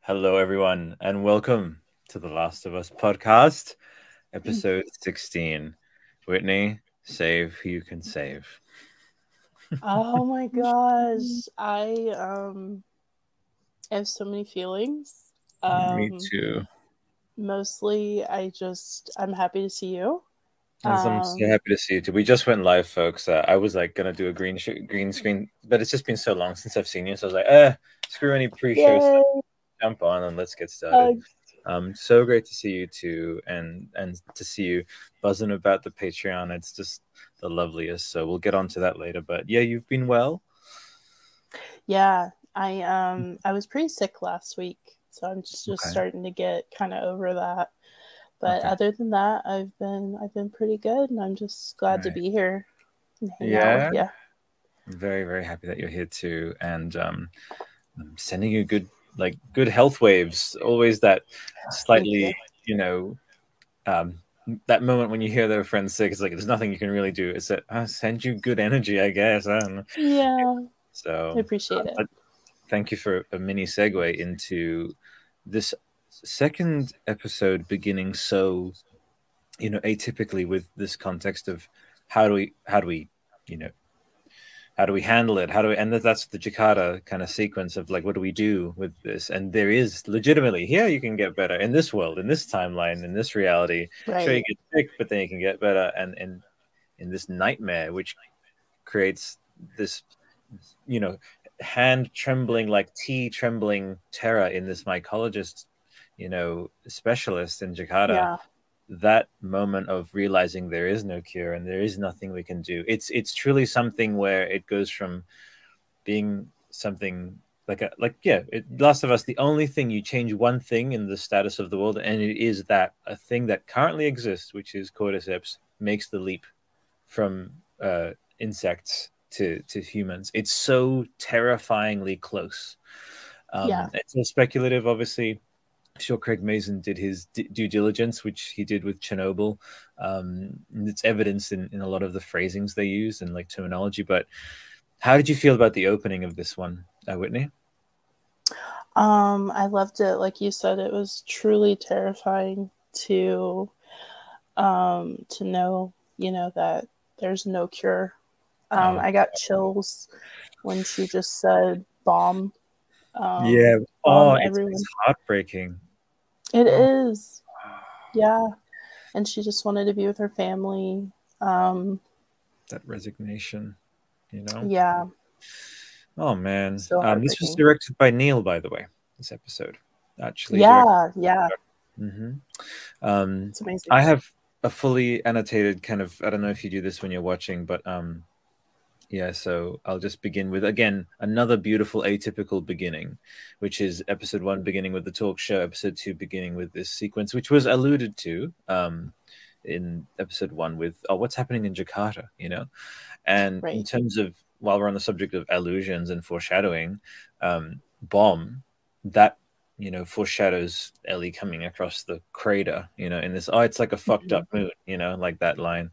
Hello, everyone, and welcome to the Last of Us podcast, episode 16. Whitney, save who you can save. Oh my gosh. I have so many feelings. Me too. Mostly I'm happy to see you. I'm so happy to see you too. We just went live, folks. I was like gonna do a green screen, but it's just been so long since I've seen you, so I was like, screw any pre-show stuff. Jump on and let's get started. So great to see you too, and to see you buzzing about the Patreon. It's just the loveliest. So we'll get on to that later. But yeah, you've been well. Yeah, I was pretty sick last week, so I'm just starting to get kind of over that. But other than that, I've been pretty good, and I'm just glad to be here and hang out with you. I'm very, very happy that you're here too, and I'm sending you good health waves. Always that slightly, that moment when you hear their friends sick, it's like there's nothing you can really do. It's that I send you good energy, I guess. I don't know. Yeah. So I appreciate it. Thank you for a mini segue into this second episode, beginning so, atypically with this context of how do we handle it? And that's the Jakarta kind of sequence of like, what do we do with this? And there is legitimately here you can get better in this world, in this timeline, in this reality. Right. Sure, you get sick, but then you can get better. And in this nightmare, which creates this, hand trembling, like tea trembling terror in this mycologist, specialist in Jakarta. Yeah. That moment of realizing there is no cure and there is nothing we can do. It's truly something where it goes from being something Last of Us, the only thing you change one thing in the status of the world, and it is that a thing that currently exists, which is cordyceps, makes the leap from insects to humans. It's so terrifyingly close. It's so speculative, obviously. I'm sure Craig Mazin did his due diligence, which he did with Chernobyl. It's evidenced in a lot of the phrasings they use and like terminology. But how did you feel about the opening of this one, Whitney? I loved it. Like you said, it was truly terrifying to know, that there's no cure. I got chills when she just said bomb. It's heartbreaking. It is. Yeah. And she just wanted to be with her family. That resignation, Yeah. Oh man. This was directed by Neil, by the way, this episode. Actually. Yeah. Mm-hmm. It's amazing. I have a fully annotated kind of, I don't know if you do this when you're watching, but so I'll just begin with, again, another beautiful atypical beginning, which is episode 1 beginning with the talk show, episode 2 beginning with this sequence, which was alluded to in episode 1 with what's happening in Jakarta, and in terms of, while we're on the subject of allusions and foreshadowing, bomb, that foreshadows Ellie coming across the crater, in this, it's like a fucked up moon, like that line.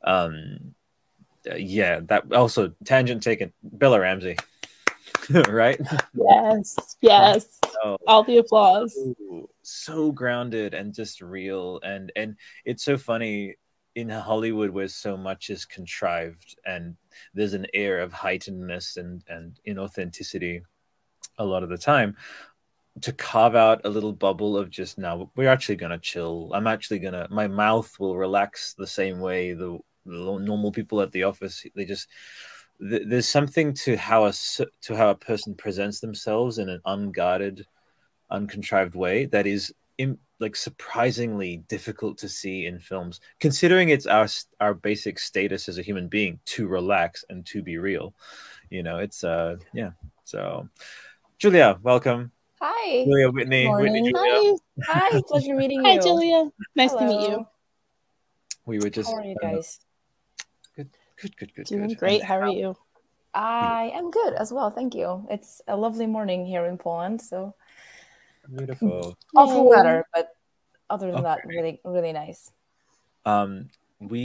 That also, tangent taken, Bella Ramsey. Right? Yes. All the applause. So grounded and just real, and it's so funny in Hollywood where so much is contrived and there's an air of heightenedness and inauthenticity a lot of the time, to carve out a little bubble of just, now we're actually gonna chill. My mouth will relax the same way the normal people at the office, they just, there's something to how a person presents themselves in an unguarded, uncontrived way that is like surprisingly difficult to see in films, considering it's our basic status as a human being to relax and to be real. It's so Julia, welcome. Hi. Julia, Whitney, Julia. Hi, pleasure meeting you. Hi, Julia. Nice to meet you. We were just, how are you guys? Good. Doing great. How are you? I am good as well, thank you. It's a lovely morning here in Poland, so beautiful. Awful weather, but other than that, really, really nice.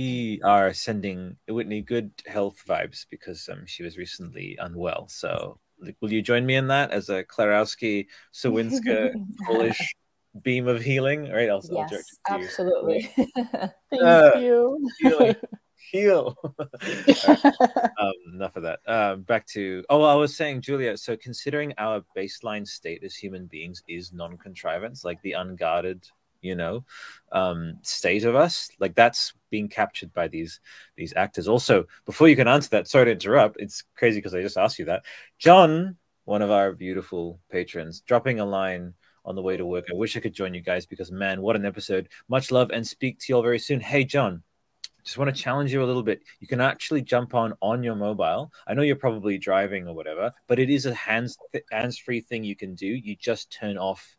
We are sending Whitney good health vibes because she was recently unwell. So Will you join me in that as a Klarowski, Sawinska, Polish beam of healing? All right, I'll direct it to you. Absolutely. Thank you. Heal. Right. Enough of that. Back to I was saying, Julia. So considering our baseline state as human beings is non-contrivance, like the unguarded, state of us, like that's being captured by these actors. Also, before you can answer that, sorry to interrupt. It's crazy because I just asked you that. John, one of our beautiful patrons, dropping a line on the way to work. I wish I could join you guys because, man, what an episode. Much love and speak to you all very soon. Hey, John, just want to challenge you a little bit. You can actually jump on your mobile. I know you're probably driving or whatever, but it is a hands-free thing you can do. You just turn off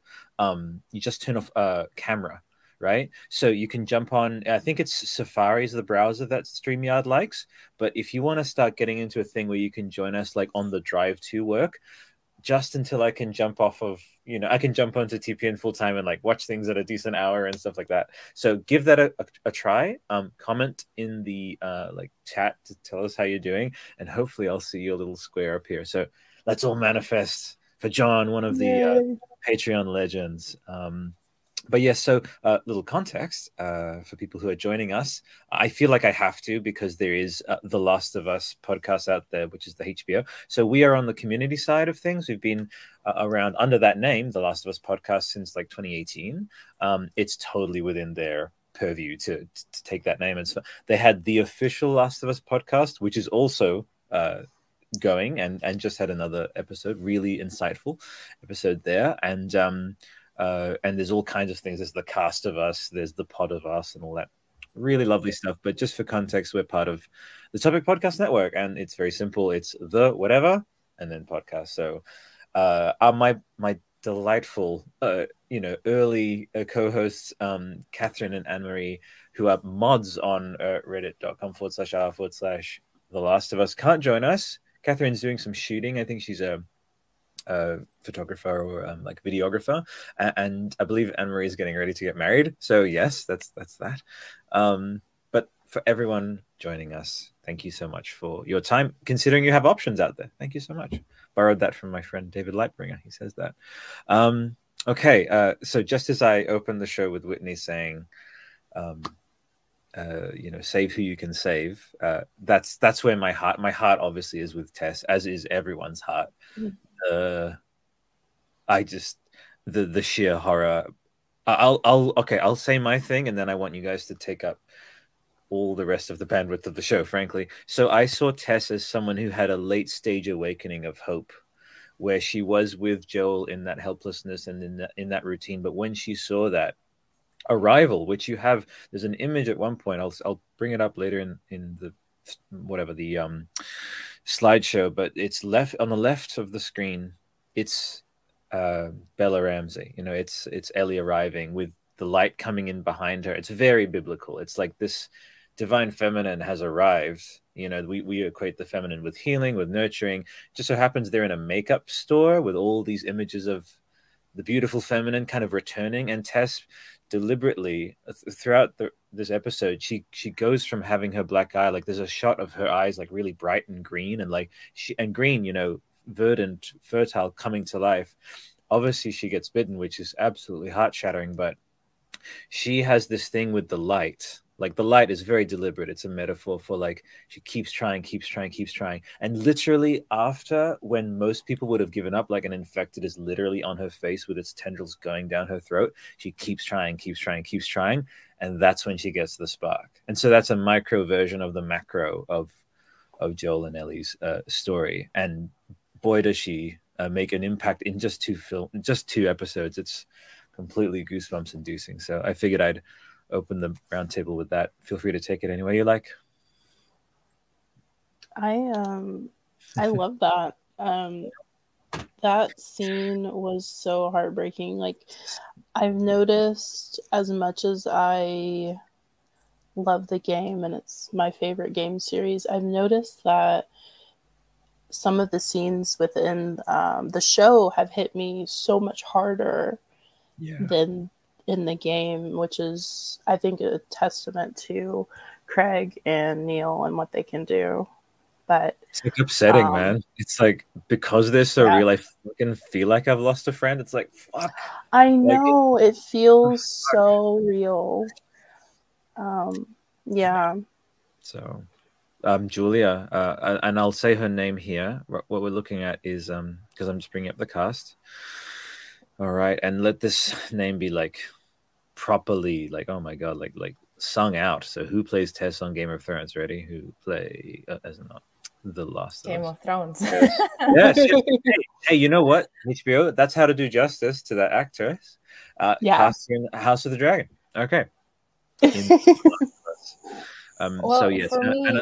camera, right? So you can jump on, I think it's Safari is the browser that StreamYard likes. But if you want to start getting into a thing where you can join us like on the drive to work, just until I can jump off of, I can jump onto TPN full time and like watch things at a decent hour and stuff like that. So give that a try. Comment in the like chat to tell us how you're doing, and hopefully I'll see your little square up here. So let's all manifest for John, one of the Patreon legends. But yes, so little context for people who are joining us. I feel like I have to because there is the Last of Us podcast out there, which is the HBO. So we are on the community side of things. We've been around under that name, the Last of Us podcast, since like 2018. It's totally within their purview to take that name. And so they had the official Last of Us podcast, which is also going and just had another episode, really insightful episode there. And there's all kinds of things. There's the cast of us, there's the pod of us, and all that really lovely stuff. But just for context, we're part of the Topic Podcast Network, and it's very simple. It's the whatever and then podcast. So my delightful early co-hosts, Catherine and Anne-Marie, who are mods on reddit.com/r/The Last of Us, can't join us. Catherine's doing some shooting. I think she's a photographer or like videographer, and I believe Anne-Marie is getting ready to get married. So yes, that's that. But for everyone joining us, thank you so much for your time. Considering you have options out there, thank you so much. Borrowed that from my friend David Lightbringer. He says that. Okay, so just as I opened the show with Whitney saying, save who you can save. That's where my heart obviously is with Tess, as is everyone's heart. I just the sheer horror. I'll say my thing, and then I want you guys to take up all the rest of the bandwidth of the show, frankly. So I saw Tess as someone who had a late stage awakening of hope, where she was with Joel in that helplessness and in that routine. But when she saw that arrival, which you have, there's an image at one point. I'll bring it up later in the slideshow, but it's left on the left of the screen. It's Bella Ramsey. It's Ellie arriving with the light coming in behind her. It's very biblical. It's like this divine feminine has arrived. We equate the feminine with healing, with nurturing. Just so happens they're in a makeup store with all these images of the beautiful feminine kind of returning. And Tess deliberately throughout this episode, she goes from having her black eye, like there's a shot of her eyes like really bright and green, and like green, verdant, fertile, coming to life. Obviously she gets bitten, which is absolutely heart-shattering, but she has this thing with the light. Like the light is very deliberate. It's a metaphor for like she keeps trying. And literally after, when most people would have given up, like an infected is literally on her face with its tendrils going down her throat, she keeps trying. And that's when she gets the spark. And so that's a micro version of the macro of Joel and Ellie's story. And boy, does she make an impact in just two episodes. It's completely goosebumps inducing. So I figured I'd open the roundtable with that. Feel free to take it any way you like. I love that. That scene was so heartbreaking. Like, I've noticed, as much as I love the game and it's my favorite game series, I've noticed that some of the scenes within the show have hit me so much harder than in the game, which is, I think, a testament to Craig and Neil and what they can do. But it's like upsetting, man. It's like, because they're so real, I fucking feel like I've lost a friend. It's like, fuck. I know, like, it feels so real. Yeah. So, Julia, and I'll say her name here. What we're looking at is because I'm just bringing up the cast. All right, and let this name be like properly, like, oh my god, like sung out. So, who plays Tess on Game of Thrones? Ready? Who play as not the Last Game of Thrones? Yes. Hey, you know what? HBO, that's how to do justice to that actress. Cast in House of the Dragon. Okay. Well, so yes,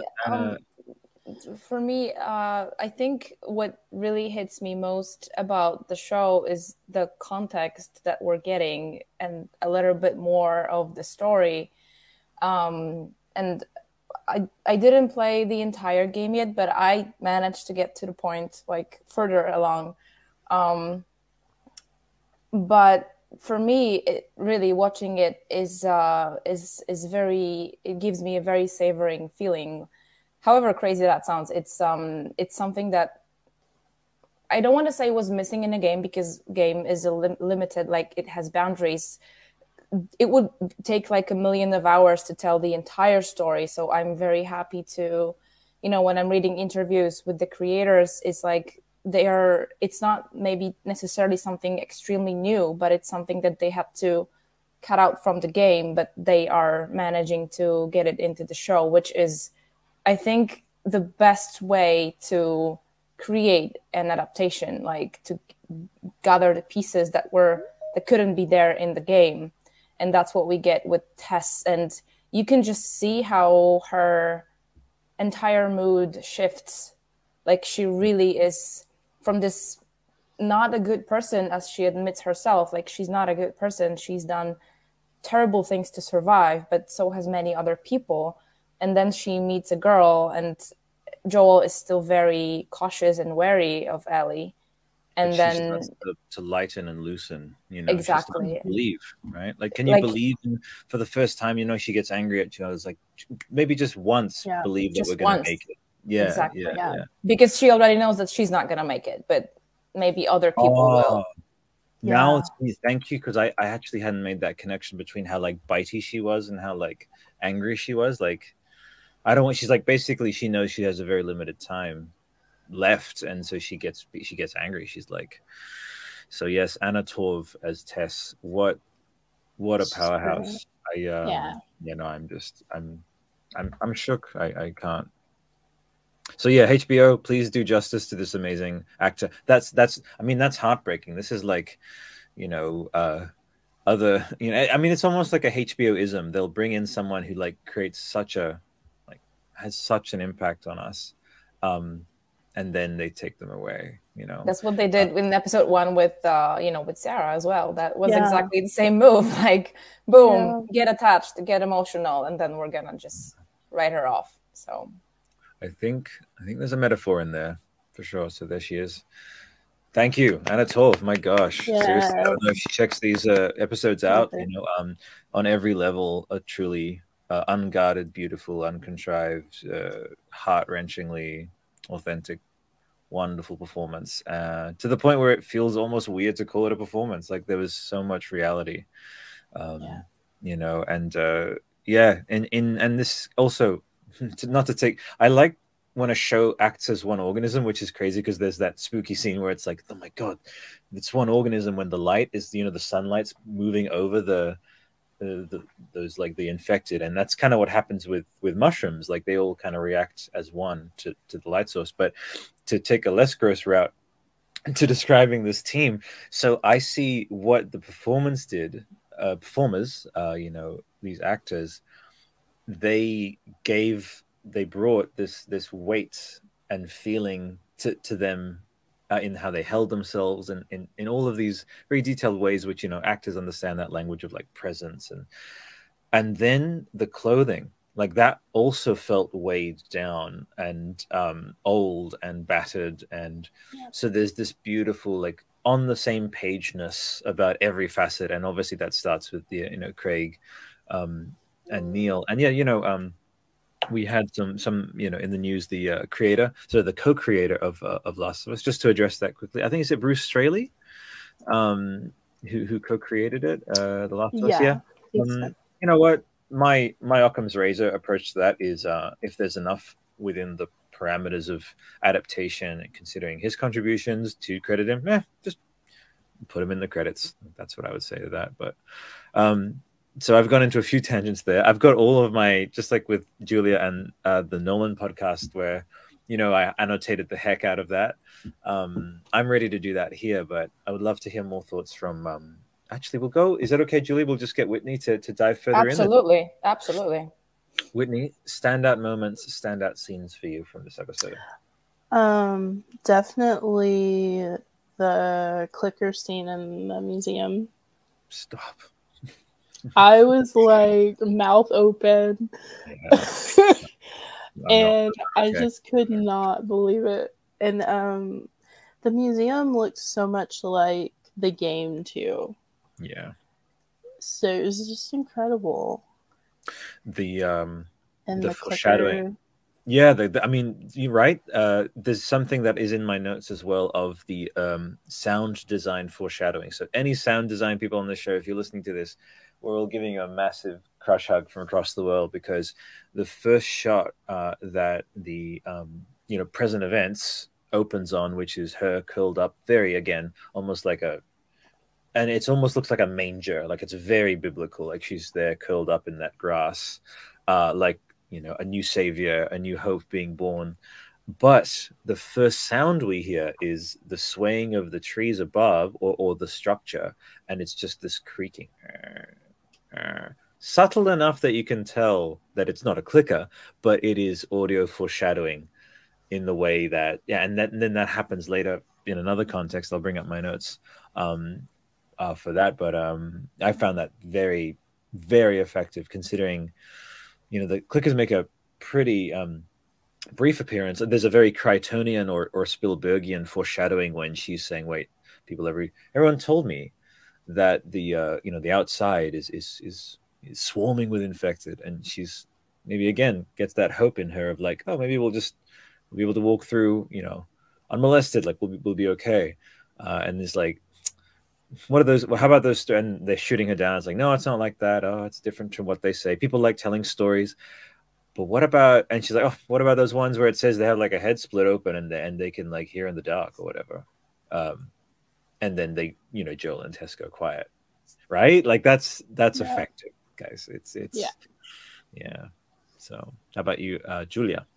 for me, I think what really hits me most about the show is the context that we're getting and a little bit more of the story. And I didn't play the entire game yet, but I managed to get to the point like further along. But for me, really watching it is very. It gives me a very savoring feeling. However crazy that sounds, it's something that I don't want to say was missing in a game, because game is limited. Like, it has boundaries. It would take like 1 million of hours to tell the entire story. So I'm very happy to, when I'm reading interviews with the creators, it's like it's not maybe necessarily something extremely new, but it's something that they have to cut out from the game, but they are managing to get it into the show, which is, I think, the best way to create an adaptation, like to gather the pieces that couldn't be there in the game. And that's what we get with Tess. And you can just see how her entire mood shifts. Like, she really is, from this not a good person, as she admits herself, like, she's not a good person. She's done terrible things to survive, but so has many other people. And then she meets a girl, and Joel is still very cautious and wary of Ellie. And but then to lighten and loosen, exactly, believe, right? Like, can you believe for the first time, she gets angry at you? I was like, maybe just once, believe that we're going to make it. Yeah, exactly. Yeah. Because she already knows that she's not going to make it, but maybe other people will. Now, thank you, because I actually hadn't made that connection between how like bitey she was and how like angry she was. Like, she's like, basically she knows she has a very limited time left, and so she gets angry. She's like, so yes, Anna Torv as Tess, what a powerhouse. I'm shook. I can't. So yeah, HBO, please do justice to this amazing actor. That's heartbreaking. This is like, other, it's almost like a HBO-ism. They'll bring in someone who like creates has such an impact on us, and then they take them away. That's what they did in episode 1 with with Sarah as well. That was exactly the same move. Like, boom, get attached, get emotional, and then we're gonna just write her off. So I think there's a metaphor in there for sure. So there she is. Thank you, Anna Torv. My gosh, seriously, I don't know if she checks these episodes out. On every level, a truly unguarded, beautiful, uncontrived, heart-wrenchingly authentic, wonderful performance. To the point where it feels almost weird to call it a performance. Like, there was so much reality, and this also. I like when a show acts as one organism, which is crazy, because there's that spooky scene where it's like, oh my god, it's one organism when the light is, the sunlight's moving over those like the infected, and that's kind of what happens with mushrooms. Like, they all kind of react as one to the light source. But to take a less gross route to describing this team, so I see what the performers, these actors, they brought this weight and feeling to them in how they held themselves, and in all of these very detailed ways, which actors understand that language of like presence, and then the clothing, like, that also felt weighed down and old and battered, and so there's this beautiful like on the same pageness about every facet, and obviously that starts with the Craig and Neil, and we had some in the news, the creator, so the co-creator of Last of Us, just to address that quickly. I think is it Bruce Straley, who co-created it, The Last of Us. Yeah. So. You know what? My Occam's razor approach to that is if there's enough within the parameters of adaptation and considering his contributions to credit him, just put him in the credits. That's what I would say to that. But so I've gone into a few tangents there. I've got all of my, just like with Julia and the Nolan podcast, where I annotated the heck out of that. I'm ready to do that here, but I would love to hear more thoughts from. Actually, we'll go. Is that okay, Julia? We'll just get Whitney to dive further in. Absolutely. Whitney, standout moments, standout scenes for you from this episode. Definitely the clicker scene in the museum. Stop. I was like mouth open. Yeah. And I just could not believe it. And the museum looked so much like the game too. Yeah. So it was just incredible. The the foreshadowing. clicker. Yeah, I mean, you're right. There's something that is in my notes as well of the sound design foreshadowing. So any sound design people on the show, if you're listening to this, we're all giving you a massive crush hug from across the world, because the first shot that the present events opens on, which is her curled up, very, again, almost like and it almost looks like a manger, like it's very biblical, like she's there curled up in that grass, like a new savior, a new hope being born. But the first sound we hear is the swaying of the trees above, or the structure, and it's just this creaking. Subtle enough that you can tell that it's not a clicker, but it is audio foreshadowing in the way that, and then that happens later in another context. I'll bring up my notes for that, but I found that very, very effective, considering the clickers make a pretty brief appearance. There's a very Crichtonian or Spielbergian foreshadowing when she's saying, "Wait, everyone told me that the outside is swarming with infected," and she's maybe again gets that hope in her of like, oh, maybe we'll be able to walk through unmolested, like we'll be okay. And there's like, what are those? Well, how about those? And they're shooting her down. It's like, no, it's not like that. Oh, it's different from what they say. People like telling stories, but what about? And she's like, oh, what about those ones where it says they have like a head split open and they can like hear in the dark or whatever. And then they, Joel and Tess go quiet, right? Like that's effective, guys. It's yeah. So how about you, Julia?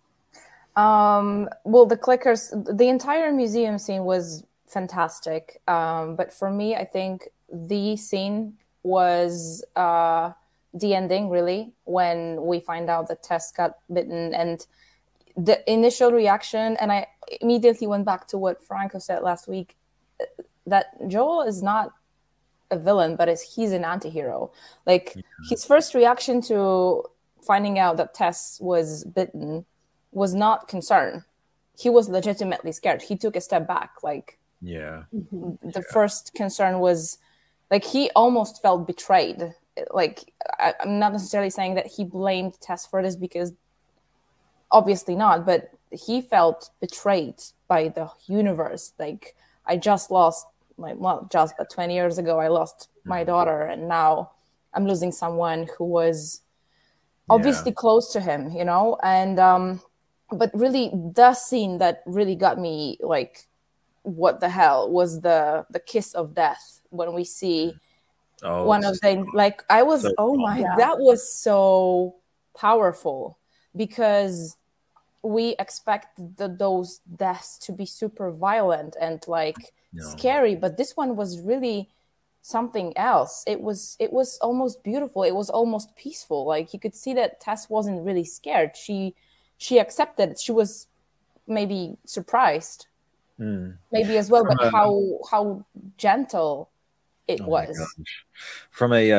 Well, the clickers, the entire museum scene was fantastic. But for me, I think the scene was the ending, really, when we find out that Tess got bitten, and the initial reaction. And I immediately went back to what Franco said last week, that Joel is not a villain, but he's an anti-hero. Like, his first reaction to finding out that Tess was bitten was not concern. He was legitimately scared. He took a step back. Like, the first concern was, like, he almost felt betrayed. Like, I'm not necessarily saying that he blamed Tess for this, because obviously not, but he felt betrayed by the universe. Like, I just lost, not just, but 20 years ago, I lost my daughter, and now I'm losing someone who was obviously close to him, and but really the scene that really got me like, what the hell, was the kiss of death, when we see one of them. Like, I was that was so powerful, because we expect those deaths to be super violent and like scary, but this one was really something else. It was almost beautiful. It was almost peaceful. Like, you could see that Tess wasn't really scared. She accepted. She was maybe surprised, maybe as well, but how gentle it was. From a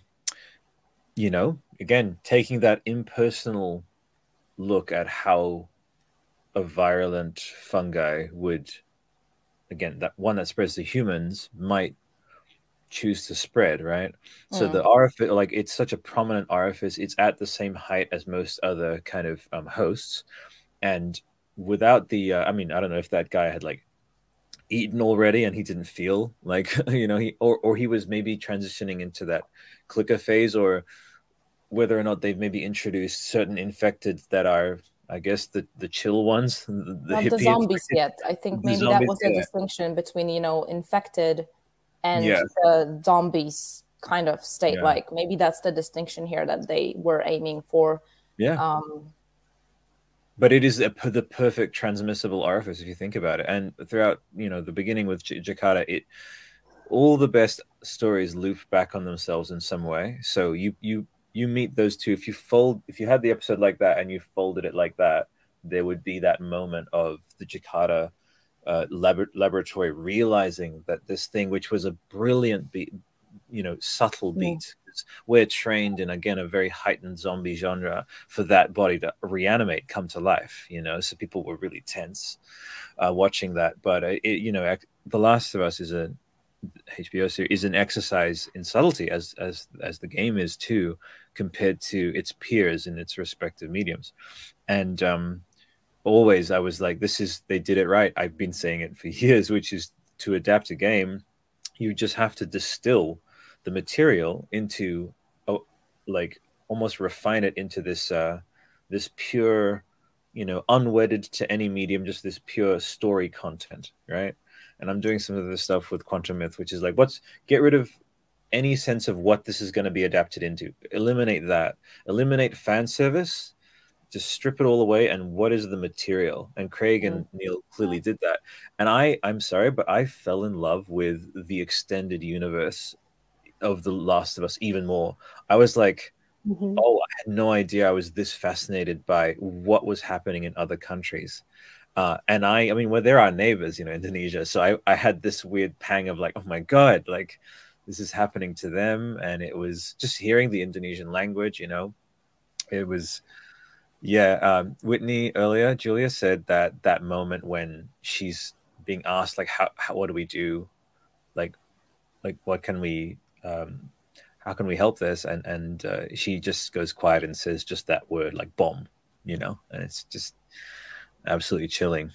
again, taking that impersonal look at how a virulent fungi would, again, that one that spreads to humans, might choose to spread, right? So the orifice, like it's such a prominent orifice, it's at the same height as most other kind of hosts, and without the I mean, I don't know if that guy had like eaten already and he didn't feel like or he was maybe transitioning into that clicker phase, or whether or not they've maybe introduced certain infected that are, I guess, the chill ones, not the zombies yet. I think maybe that was the distinction between infected and the zombies kind of state. Like maybe that's the distinction here that they were aiming for. But it is the perfect transmissible orifice if you think about it. And throughout, the beginning with Jakarta, all the best stories loop back on themselves in some way. So you meet those two. If you had the episode like that and you folded it like that, there would be that moment of the Jakarta laboratory realizing that this thing, which was a brilliant beat, subtle beat. We're trained in, again, a very heightened zombie genre for that body to reanimate, come to life, so people were really tense watching that. But The Last of Us is a HBO series, is an exercise in subtlety, as the game is too, compared to its peers in its respective mediums. And always I was like, they did it right. I've been saying it for years, which is to adapt a game, you just have to distill the material into like almost refine it into this pure, unwedded to any medium, just this pure story content, right? And I'm doing some of this stuff with Quantum Myth, which is like, get rid of any sense of what this is going to be adapted into. Eliminate that. Eliminate fan service. Just strip it all away. And what is the material? And Craig and Neil clearly did that. And I'm sorry, but I fell in love with the extended universe of The Last of Us even more. I was like, I had no idea I was this fascinated by what was happening in other countries. And I mean, well, they're our neighbors, Indonesia. So I had this weird pang of like, oh my God, like this is happening to them. And it was just hearing the Indonesian language, it was, Whitney earlier, Julia said that moment when she's being asked, like, what do we do? Like what can we, how can we help this? And she just goes quiet and says just that word, like bomb, and it's just absolutely chilling,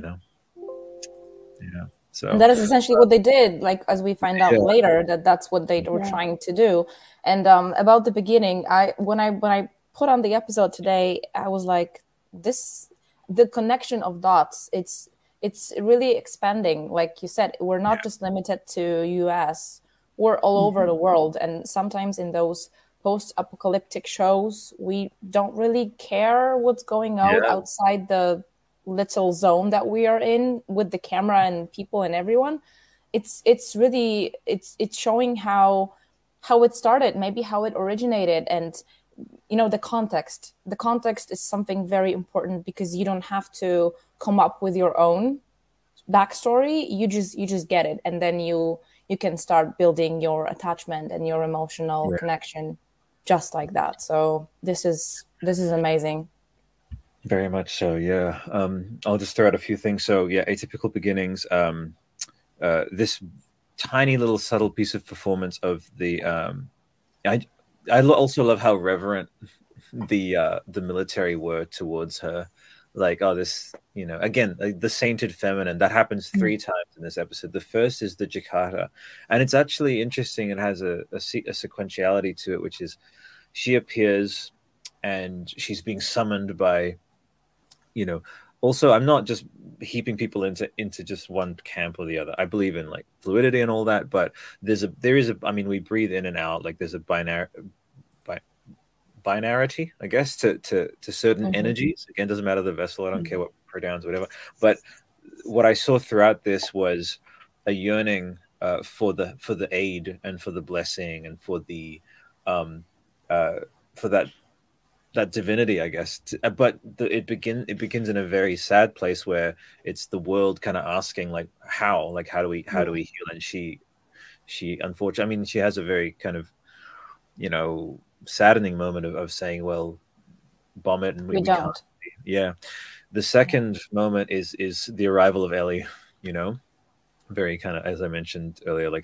So and that is essentially what they did, like, as we find out later, that's what they were trying to do. And about the beginning, when I put on the episode today, I was like, the connection of dots, it's really expanding. Like you said, we're not just limited to US, we're all over the world. And sometimes in those post-apocalyptic shows, we don't really care what's going on outside the little zone that we are in with the camera and people and everyone. It's really showing how it started, maybe how it originated, and the context is something very important, because you don't have to come up with your own backstory. You just get it, and then you can start building your attachment and your emotional connection just like that. So this is amazing. Very much so, yeah. I'll just throw out a few things. So Atypical Beginnings, this tiny little subtle piece of performance of the I also love how reverent the military were towards her. Like, this, again, like the sainted feminine, that happens 3 times in this episode. The first is the Jakarta, and it's actually interesting. It has a sequentiality to it, which is she appears and she's being summoned by, also, I'm not just heaping people into just one camp or the other. I believe in like fluidity and all that, but there is a I mean, we breathe in and out, like there's a binarity, I guess, to certain energies. Again, doesn't matter the vessel. I don't care what pronouns, whatever. But what I saw throughout this was a yearning for the aid and for the blessing and for the for that divinity, I guess. But it begins in a very sad place where it's the world kind of asking, like, how do we heal? And she unfortunately, I mean, she has a very kind of saddening moment of saying, well, bomb it, and we can't. The second moment is the arrival of Ellie, very kind of, as I mentioned earlier, like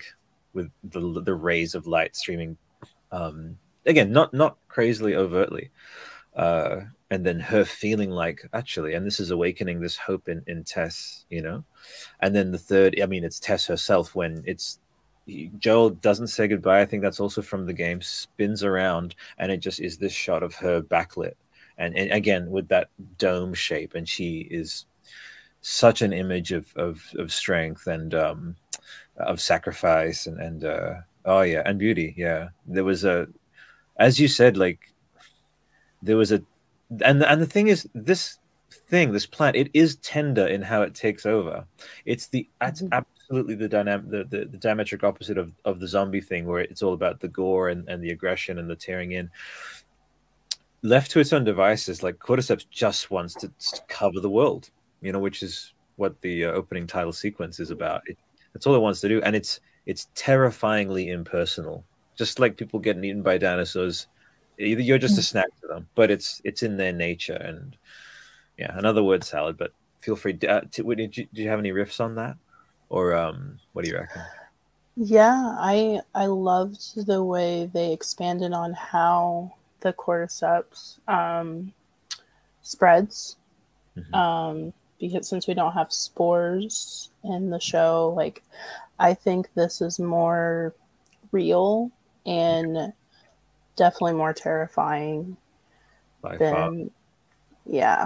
with the rays of light streaming, again, not crazily overtly, and then her feeling like, actually, and this is awakening this hope in Tess, you know. And then the third, I mean, it's Tess herself when it's Joel doesn't say goodbye. I think that's also from the game. Spins around, and it just is this shot of her backlit, and again with that dome shape, and she is such an image of strength and of sacrifice and oh yeah, and beauty. Yeah, there was a, as you said, like there was a, and the thing is, this plant, it is tender in how it takes over. It's absolutely the dynamic, the diametric opposite of the zombie thing, where it's all about the gore and the aggression and the tearing in. Left to its own devices, like Cordyceps just wants to cover the world, you know, which is what the opening title sequence is about. That's all it wants to do, and it's terrifyingly impersonal. Just like people getting eaten by dinosaurs, either you're just a snack to them, but it's in their nature. And yeah, another word salad. But feel free. Do you have any riffs on that, or what do you reckon? Yeah, I loved the way they expanded on how the cordyceps spreads. Because since we don't have spores in the show, like I think this is more real and definitely more terrifying By than far. Yeah.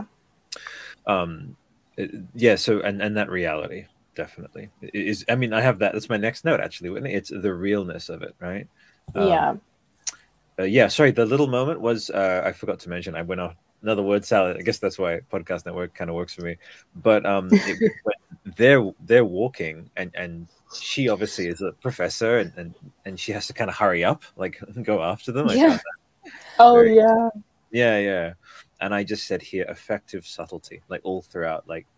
Yeah, so and that reality definitely is, I mean, I have that, that's my next note actually, Whitney. It's the realness of it, right? Yeah, sorry, the little moment was I forgot to mention, I went off another word salad. I guess that's why Podcast Network kind of works for me. But when they're walking, and she obviously is a professor, and she has to kind of hurry up, like go after them. Yeah. Yeah. And I just said here, effective subtlety, like all throughout, like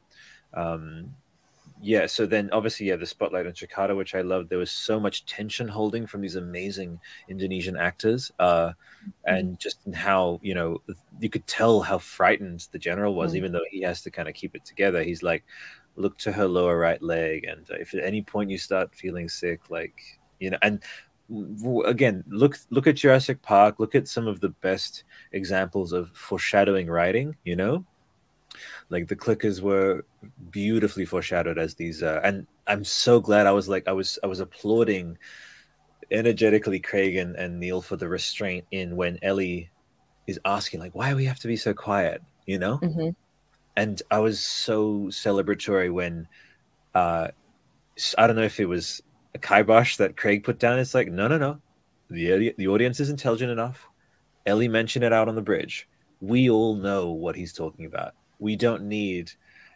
yeah. So then obviously, yeah, the spotlight on Jakarta, which I loved. There was so much tension holding from these amazing Indonesian actors, and just how, you know, you could tell how frightened the general was, even though he has to kind of keep it together. He's like, look to her lower right leg, and if at any point you start feeling sick, like, you know. And again, look at Jurassic Park. Look at some of the best examples of foreshadowing writing, you know. Like the clickers were beautifully foreshadowed as these, and I'm so glad I was applauding energetically Craig and Neil for the restraint in when Ellie is asking, like, why do we have to be so quiet, you know? And I was so celebratory when I don't know if it was a kibosh that Craig put down. It's like, no, the audience is intelligent enough. Ellie mentioned it out on the bridge. We all know what he's talking about. We don't need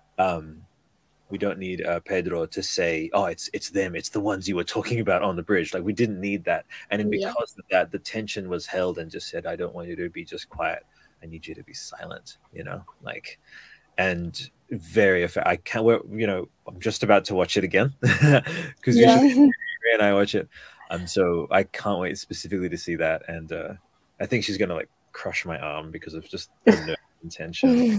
Pedro to say, oh, it's them, it's the ones you were talking about on the bridge. Like, we didn't need that. And then because of that, the tension was held, and just said, I don't want you to be just quiet. I need you to be silent, you know, like, and very effective. I can't, you know, I'm just about to watch it again because usually and I watch it. So I can't wait specifically to see that. And I think she's gonna like crush my arm because of just the nerve intention.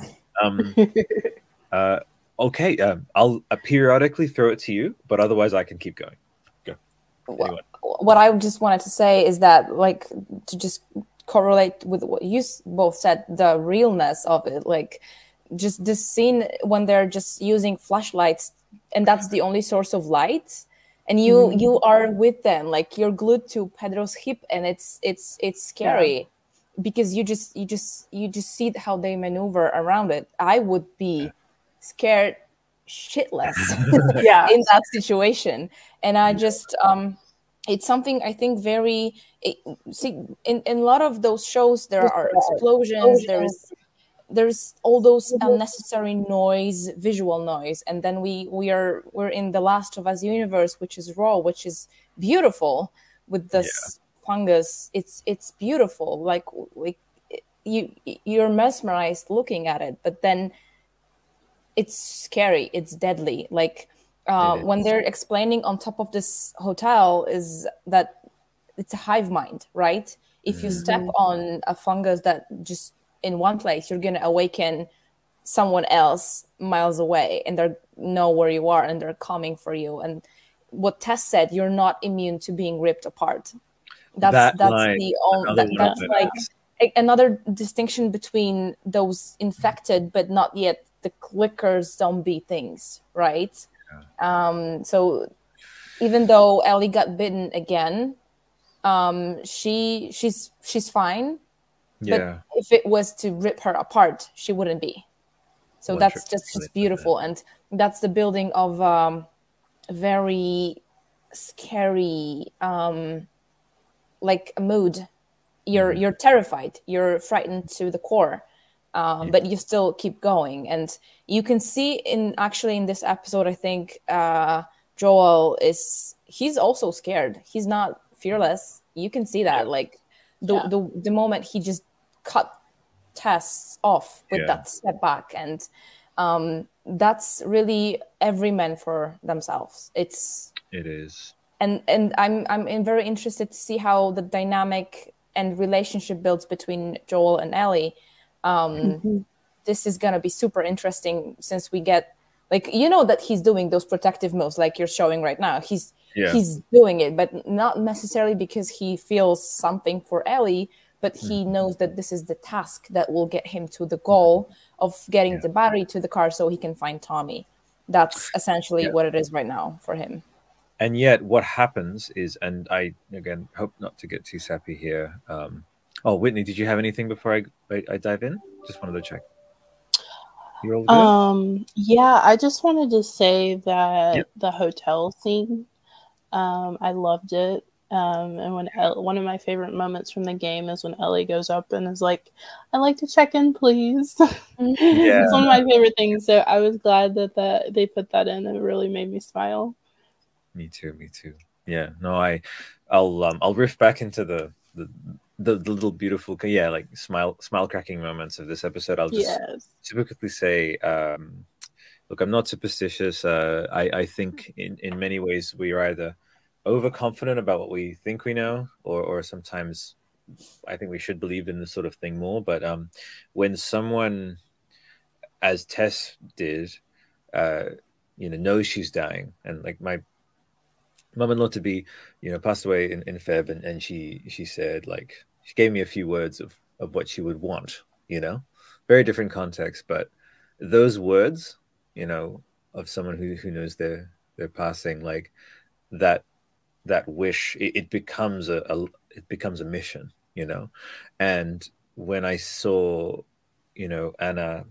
Okay, I'll periodically throw it to you, but otherwise I can keep going. Go. Anyone? What I just wanted to say is that, like, to just correlate with what you both said, the realness of it, like just this scene when they're just using flashlights, and that's the only source of light, and you are with them, like you're glued to Pedro's hip, and it's scary because you just see how they maneuver around it. I would be scared shitless in that situation. And I just it's something I think very in a lot of those shows there are explosions, there's all those unnecessary noise, visual noise, and then we're in the Last of Us universe, which is raw, which is beautiful with this fungus. It's beautiful, like you're mesmerized looking at it, but then it's scary, it's deadly. Like when they're explaining on top of this hotel is that it's a hive mind, right? If you step on a fungus that just in one place, you're going to awaken someone else miles away, and they know where you are and they're coming for you. And what Tess said, you're not immune to being ripped apart. That's like another distinction between those infected but not yet the clicker zombie things, right? So even though Ellie got bitten again, she's fine. But if it was to rip her apart, she wouldn't be. So that's just beautiful. And that's the building of very scary like a mood. You're terrified, you're frightened to the core, but you still keep going. And you can see in this episode, I think Joel he's also scared. He's not fearless. You can see that, like the moment he just cut Tess off with that step back, and that's really every man for themselves. It is. And I'm very interested to see how the dynamic and relationship builds between Joel and Ellie. This is gonna be super interesting, since we get, like, that he's doing those protective moves like you're showing right now. He's doing it, but not necessarily because he feels something for Ellie, but he knows that this is the task that will get him to the goal of getting the battery to the car so he can find Tommy. That's essentially what it is right now for him. And yet what happens is, and I, again, hope not to get too sappy here. Whitney, did you have anything before I dive in? Just wanted to check. You're all good? Yeah, I just wanted to say that the hotel scene, I loved it. And when one of my favorite moments from the game is when Ellie goes up and is like, "I'd like to check in, please." It's one of my favorite things. So I was glad that they put that in. It really made me smile. Me too. Yeah. No, I'll riff back into the little beautiful, like smile cracking moments of this episode. I'll just super quickly say, look, I'm not superstitious. I think in many ways we are either overconfident about what we think we know, or sometimes I think we should believe in this sort of thing more. But when someone, as Tess did, knows she's dying, and like my mom-in-law to be, passed away in Feb, and she said, like, she gave me a few words of what she would want, very different context, but those words, of someone who knows they're passing, like that wish, it becomes a mission, and when I saw, Anna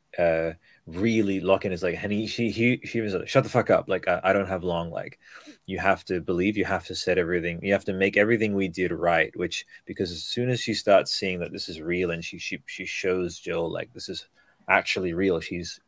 really locking his, like, honey, she was like, shut the fuck up, like, I don't have long, like, you have to believe, you have to set everything, you have to make everything we did right, which, because as soon as she starts seeing that this is real, and she shows Joel, like, this is actually real, she's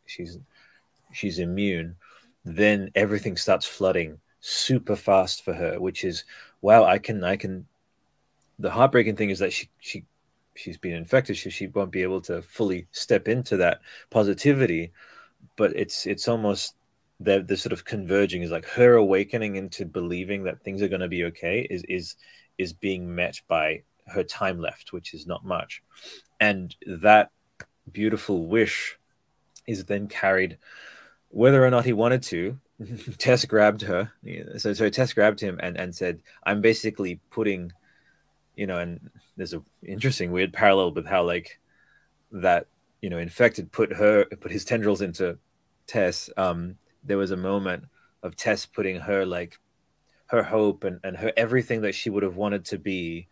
immune, then everything starts flooding super fast for her, which is, wow, I can the heartbreaking thing is that she's been infected, she won't be able to fully step into that positivity, but it's almost the sort of converging is like her awakening into believing that things are going to be okay is being met by her time left, which is not much, and that beautiful wish is then carried, whether or not he wanted to. Tess grabbed her, so Tess grabbed him and said, I'm basically putting, and there's a interesting weird parallel with how, like, that, infected put his tendrils into Tess. There was a moment of Tess putting her, like, her hope and her everything that she would have wanted to be,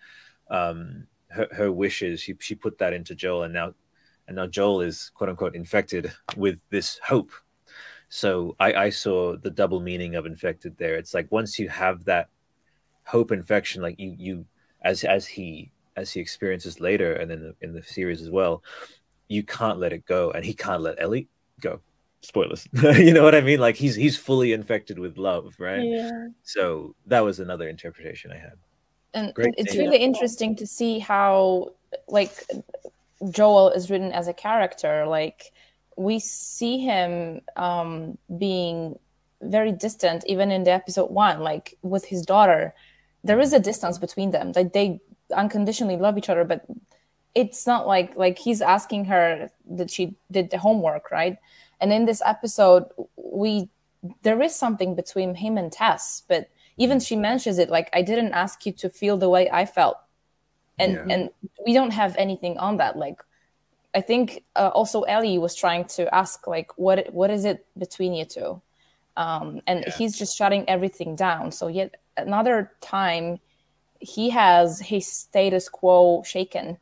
her wishes, she put that into Joel, and now Joel is, quote unquote, infected with this hope. So I saw the double meaning of infected there. It's like, once you have that hope infection, like you as he experiences later, and then in the series as well, you can't let it go, and he can't let Ellie go. Spoilers. You know what I mean? Like, he's fully infected with love, right? Yeah. So that was another interpretation I had. And it's really interesting to see how, like, Joel is written as a character. Like, we see him being very distant, even in the episode 1, like with his daughter. There is a distance between them. Like, they unconditionally love each other, but it's not like he's asking her that she did the homework, right? And in this episode, we there is something between him and Tess, but even she mentions it, like, I didn't ask you to feel the way I felt. And we don't have anything on that. Like, I think also Ellie was trying to ask, like, what is it between you two? And he's just shutting everything down. So yet another time he has his status quo shaken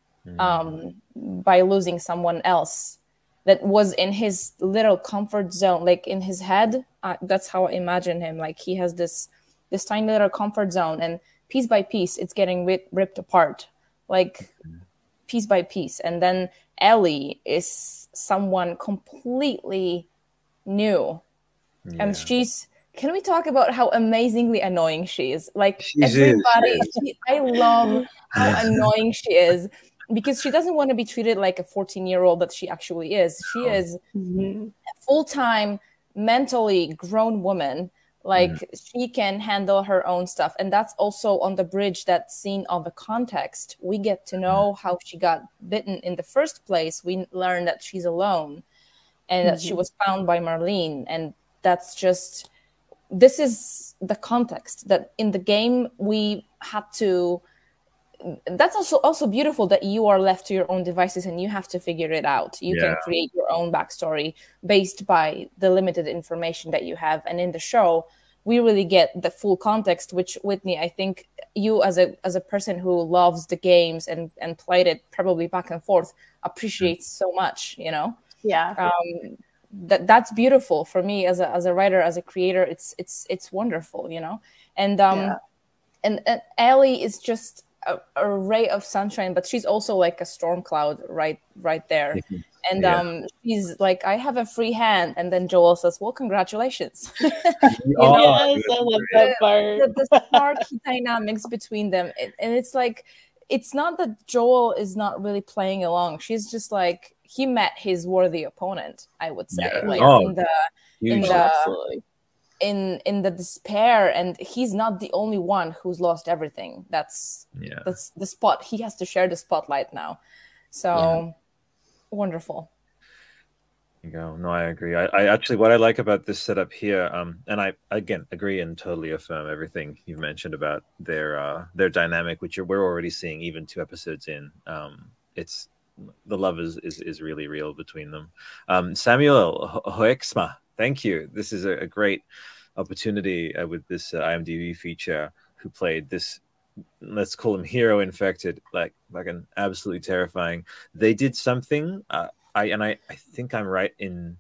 by losing someone else that was in his little comfort zone, like in his head. That's how I imagine him. Like, he has this tiny little comfort zone, and piece by piece, it's getting ripped apart, like piece by piece. And then Ellie is someone completely new. And can we talk about how amazingly annoying she is? Like, everybody, I love how annoying she is, because she doesn't want to be treated like a 14-year-old that she actually is. She is a full-time, mentally grown woman. Like, she can handle her own stuff. And that's also on the bridge, that scene of the context. We get to know how she got bitten in the first place. We learn that she's alone and that she was found by Marlene. And that's just, this is the context that in the game we had to. That's also beautiful, that you are left to your own devices and you have to figure it out. You can create your own backstory based by the limited information that you have. And in the show, we really get the full context, which, Whitney, I think you as a person who loves the games and played it probably back and forth, appreciates so much, you know? Yeah. That's beautiful for me as a writer, as a creator. It's wonderful, you know? And and Ellie is just a ray of sunshine, but she's also like a storm cloud right there. And she's like, I have a free hand, and then Joel says, well, congratulations. Yes, I love that part. The snarky dynamics between them, and it's like, it's not that Joel is not really playing along. She's just like, he met his worthy opponent, I would say. Like, in the despair, and he's not the only one who's lost everything. That's the spot. He has to share the spotlight now. So wonderful. You go. No, I agree. I actually, what I like about this setup here, and I again agree and totally affirm everything you've mentioned about their dynamic, which we're already seeing even 2 episodes in. It's the love is really real between them. Samuel Hoexma, thank you. This is a great opportunity with this IMDb feature. Who played this? Let's call him hero infected, like an absolutely terrifying. They did something. I think I'm right in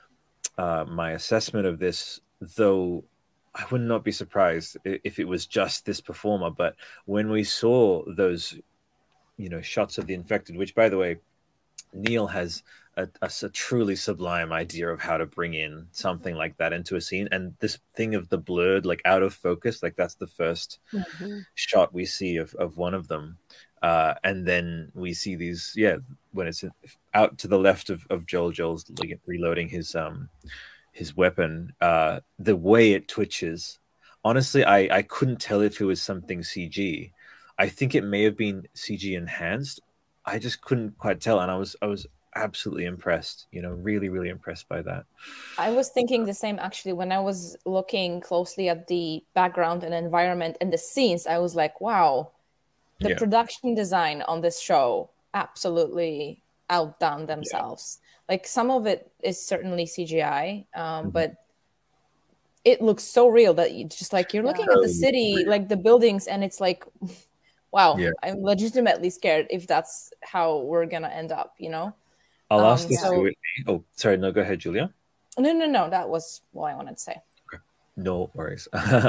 my assessment of this, though. I would not be surprised if it was just this performer. But when we saw those, shots of the infected, which, by the way, Neil has a truly sublime idea of how to bring in something like that into a scene. And this thing of the blurred, like out of focus, like that's the first shot we see of one of them. And then we see these, when it's out to the left of Joel's reloading his weapon, the way it twitches. Honestly, I couldn't tell if it was something CG. I think it may have been CG enhanced. I just couldn't quite tell, and I was absolutely impressed. Really, really impressed by that. I was thinking the same actually when I was looking closely at the background and environment and the scenes. I was like, wow, the production design on this show absolutely outdone themselves. Like, some of it is certainly CGI, but it looks so real that you're looking at the city, like the buildings, and it's like, wow, I'm legitimately scared if that's how we're gonna end up, I'll ask this to Whitney. Oh, sorry, no, go ahead, Julia. No, that was what I wanted to say. Okay. No worries.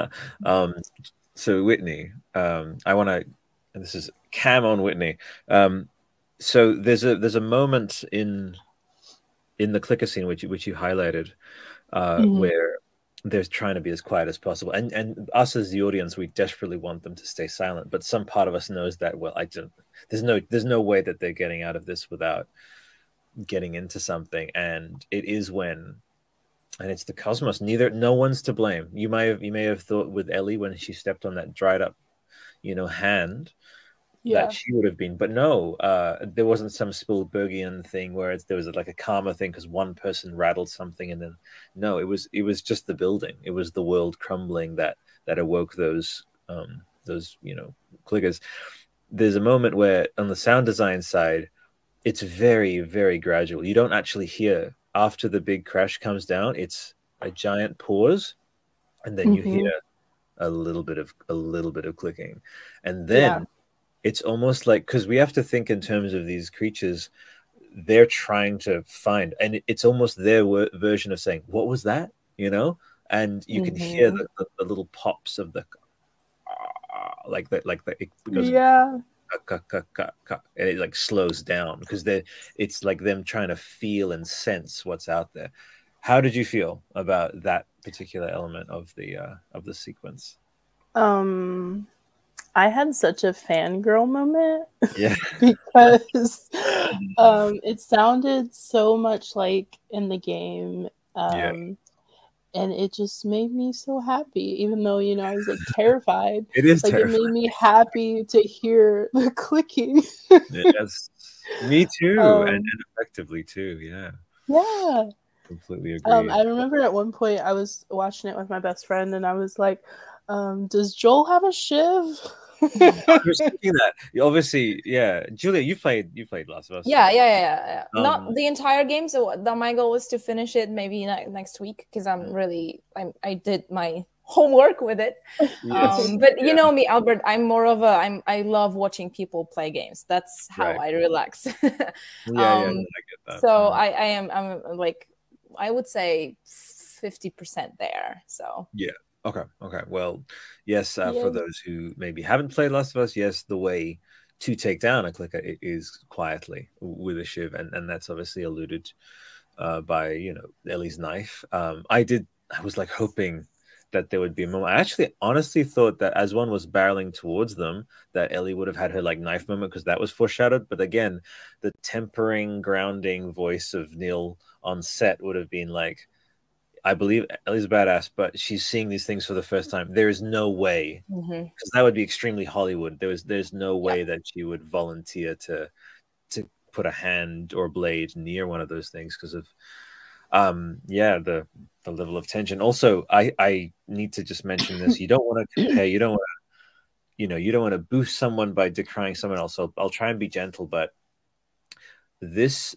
So Whitney, I want to, and this is Cam on Whitney. So there's a moment in the clicker scene which you highlighted, where they're trying to be as quiet as possible, and us as the audience, we desperately want them to stay silent, but some part of us knows that, well, there's no way that they're getting out of this without getting into something. And it is when, and it's the cosmos. No one's to blame. You may have thought with Ellie when she stepped on that dried up hand, Yeah. she would have been. But no, there wasn't some Spielbergian thing where there was like a karma thing because one person rattled something, and then no, it was just the building. It was the world crumbling that awoke those clickers. There's a moment where on the sound design side, it's very, very gradual. You don't actually hear after the big crash comes down. It's a giant pause, and then you hear a little bit of clicking, and then it's almost like, because we have to think in terms of these creatures, they're trying to find, and it's almost their version of saying, "What was that?" And you can hear the little pops of the like that, it goes and it like slows down because it's like them trying to feel and sense what's out there. How did you feel about that particular element of the sequence? I had such a fangirl moment. Yeah. Because it sounded so much like in the game. And it just made me so happy, even though, I was like terrified. It is like terrifying. It made me happy to hear the clicking. Yes, me too, and effectively too. Yeah, completely agree. I remember at one point I was watching it with my best friend, and I was like, "Does Joel have a shiv?" I was thinking that. Obviously, yeah. Julia, you played Last of Us. Yeah. Not the entire game. So my goal was to finish it maybe next week because I did my homework with it. Yes. But you know me, Albert. I'm more of I love watching people play games. That's how I relax. I get that. So I'm like, I would say 50% there. So yeah. Okay. Well, yes, for those who maybe haven't played Last of Us, yes, the way to take down a clicker is quietly with a shiv, and that's obviously alluded by Ellie's knife. I was like hoping that there would be a moment. I actually honestly thought that as one was barreling towards them, that Ellie would have had her like knife moment because that was foreshadowed. But again, the tempering, grounding voice of Neil on set would have been like, I believe Ellie's a badass, but she's seeing these things for the first time. There is no way, because that would be extremely Hollywood. There's no way that she would volunteer to put a hand or blade near one of those things because of the level of tension. Also, I need to just mention this. You don't want to compare. You don't want to, you don't want to boost someone by decrying someone else. So I'll try and be gentle, but this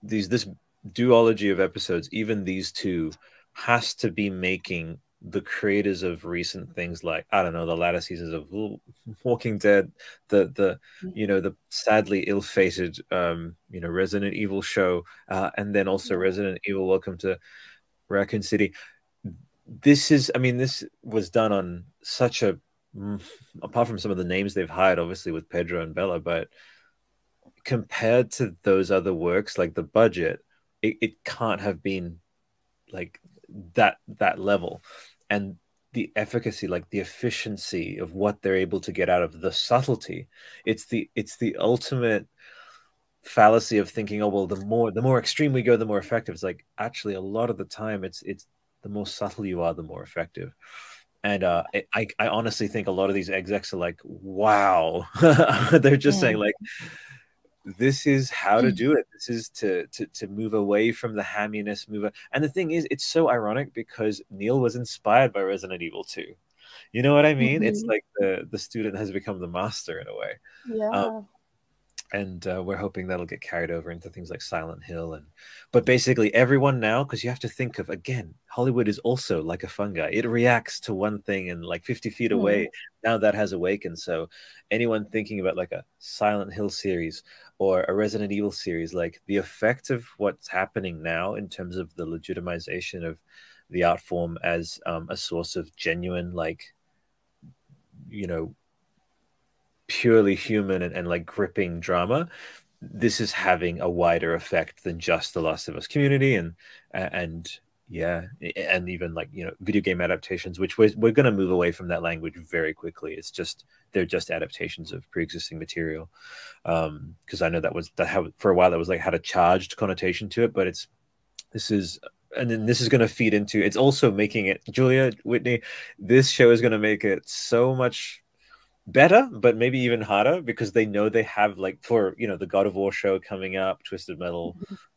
duology of episodes, even these two, has to be making the creators of recent things like, I don't know, the latter seasons of Walking Dead, the sadly ill-fated Resident Evil show, and then also Resident Evil Welcome to Raccoon City. This was done on such a, apart from some of the names they've hired, obviously with Pedro and Bella, but compared to those other works, like the budget, it can't have been like that level, and the efficacy, like the efficiency of what they're able to get out of the subtlety. It's the ultimate fallacy of thinking, oh well, the more extreme we go, the more effective. It's like, actually, a lot of the time, it's the more subtle you are, the more effective. And I honestly think a lot of these execs are like, wow. They're just saying like, this is how to do it. This is to move away from the hamminess, and the thing is, it's so ironic because Neil was inspired by Resident Evil 2. You know what I mean? It's like the student has become the master in a way. And we're hoping that'll get carried over into things like Silent Hill. But basically everyone now, because you have to think of, again, Hollywood is also like a fungi. It reacts to one thing and like 50 feet away, now that has awakened. So anyone thinking about like a Silent Hill series or a Resident Evil series, like the effect of what's happening now in terms of the legitimization of the art form as a source of genuine, like, purely human and like gripping drama, this is having a wider effect than just the Last of Us community and even like video game adaptations, which we're going to move away from that language very quickly. It's just, they're just adaptations of pre-existing material, because I know that for a while that was like had a charged connotation to it, but this is going to feed into, it's also making it, Julia, Whitney, this show is going to make it so much better, but maybe even harder, because they know they have, like, for, you know, the God of War show coming up, Twisted Metal,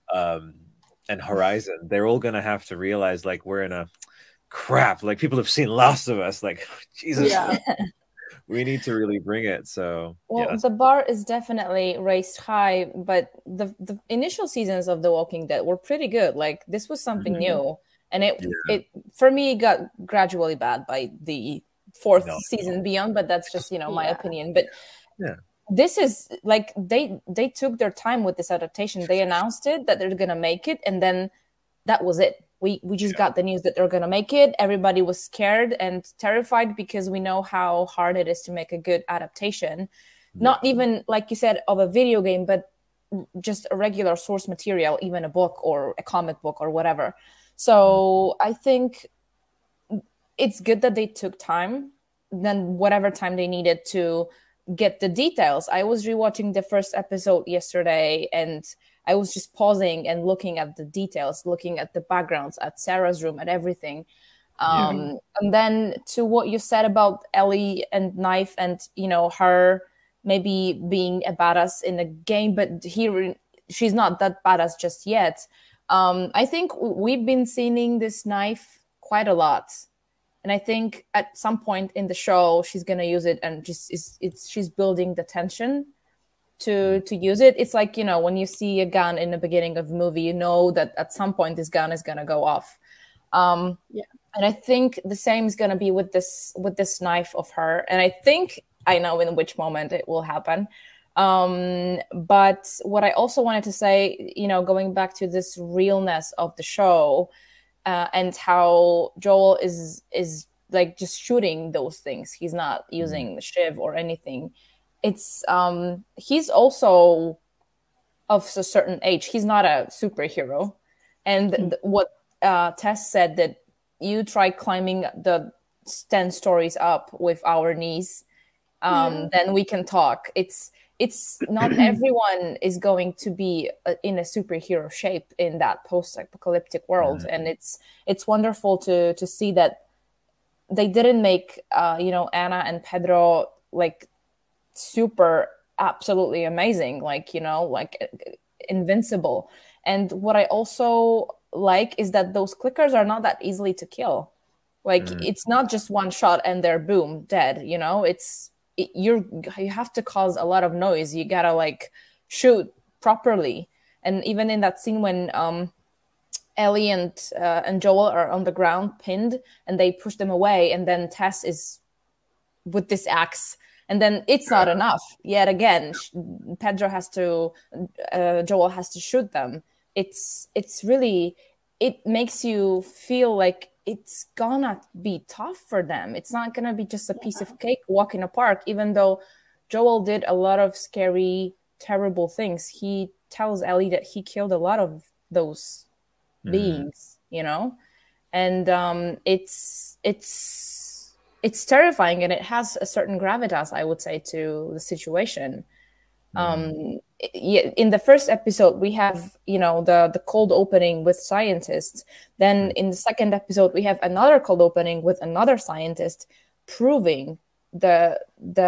and Horizon, they're all gonna have to realize, like, we're in a crap, like, people have seen Last of Us, like, Jesus, we need to really bring it. So well, the bar is definitely raised high, but the initial seasons of The Walking Dead were pretty good. Like, this was something new, and it for me got gradually bad by the fourth season beyond, but that's just, you know, my opinion. But this is like, they took their time with this adaptation. They announced it, that they're gonna make it, and then that was it. We just got the news that they're gonna make it. Everybody was scared and terrified, because we know how hard it is to make a good adaptation. Not even, like you said, of a video game, but just a regular source material, even a book or a comic book or whatever. So I think it's good that they took time, then whatever time they needed to get the details. I was rewatching the first episode yesterday, and I was just pausing and looking at the details, looking at the backgrounds, at Sarah's room, at everything. And then to what you said about Ellie and Knife, and, you know, her maybe being a badass in a game, but here she's not that badass just yet. I think we've been seeing this knife quite a lot. And I think at some point in the show, she's going to use it, and just she's building the tension to use it. It's like, you know, when you see a gun in the beginning of a movie, you know that at some point this gun is going to go off. And I think the same is going to be with this knife of her. And I think I know in which moment it will happen. But what I also wanted to say, you know, going back to this realness of the show, and how Joel is like just shooting those things. He's not using the shiv or anything. It's he's also of a certain age. He's not a superhero. And what Tess said, that you try climbing the 10 stories up with our knees, then we can talk. It's not everyone is going to be in a superhero shape in that post-apocalyptic world. And it's wonderful to see that they didn't make you know, Anna and Pedro like super absolutely amazing, like, you know, like invincible. And what I also like is that those clickers are not that easily to kill. Like it's not just one shot and they're boom dead, you know. You have to cause a lot of noise. You gotta like shoot properly. And even in that scene when Ellie and Joel are on the ground pinned, and they push them away, and then Tess is with this axe, and then it's not enough yet again. Pedro has to, Joel has to shoot them. It's really, it makes you feel like it's gonna be tough for them. It's not gonna be just a piece of cake, walk in a park, even though Joel did a lot of scary, terrible things. He tells Ellie that he killed a lot of those beings, you know? And it's terrifying, and it has a certain gravitas, I would say, to the situation. In the first episode, we have, you know, the cold opening with scientists. Then in the second episode, we have another cold opening with another scientist, proving the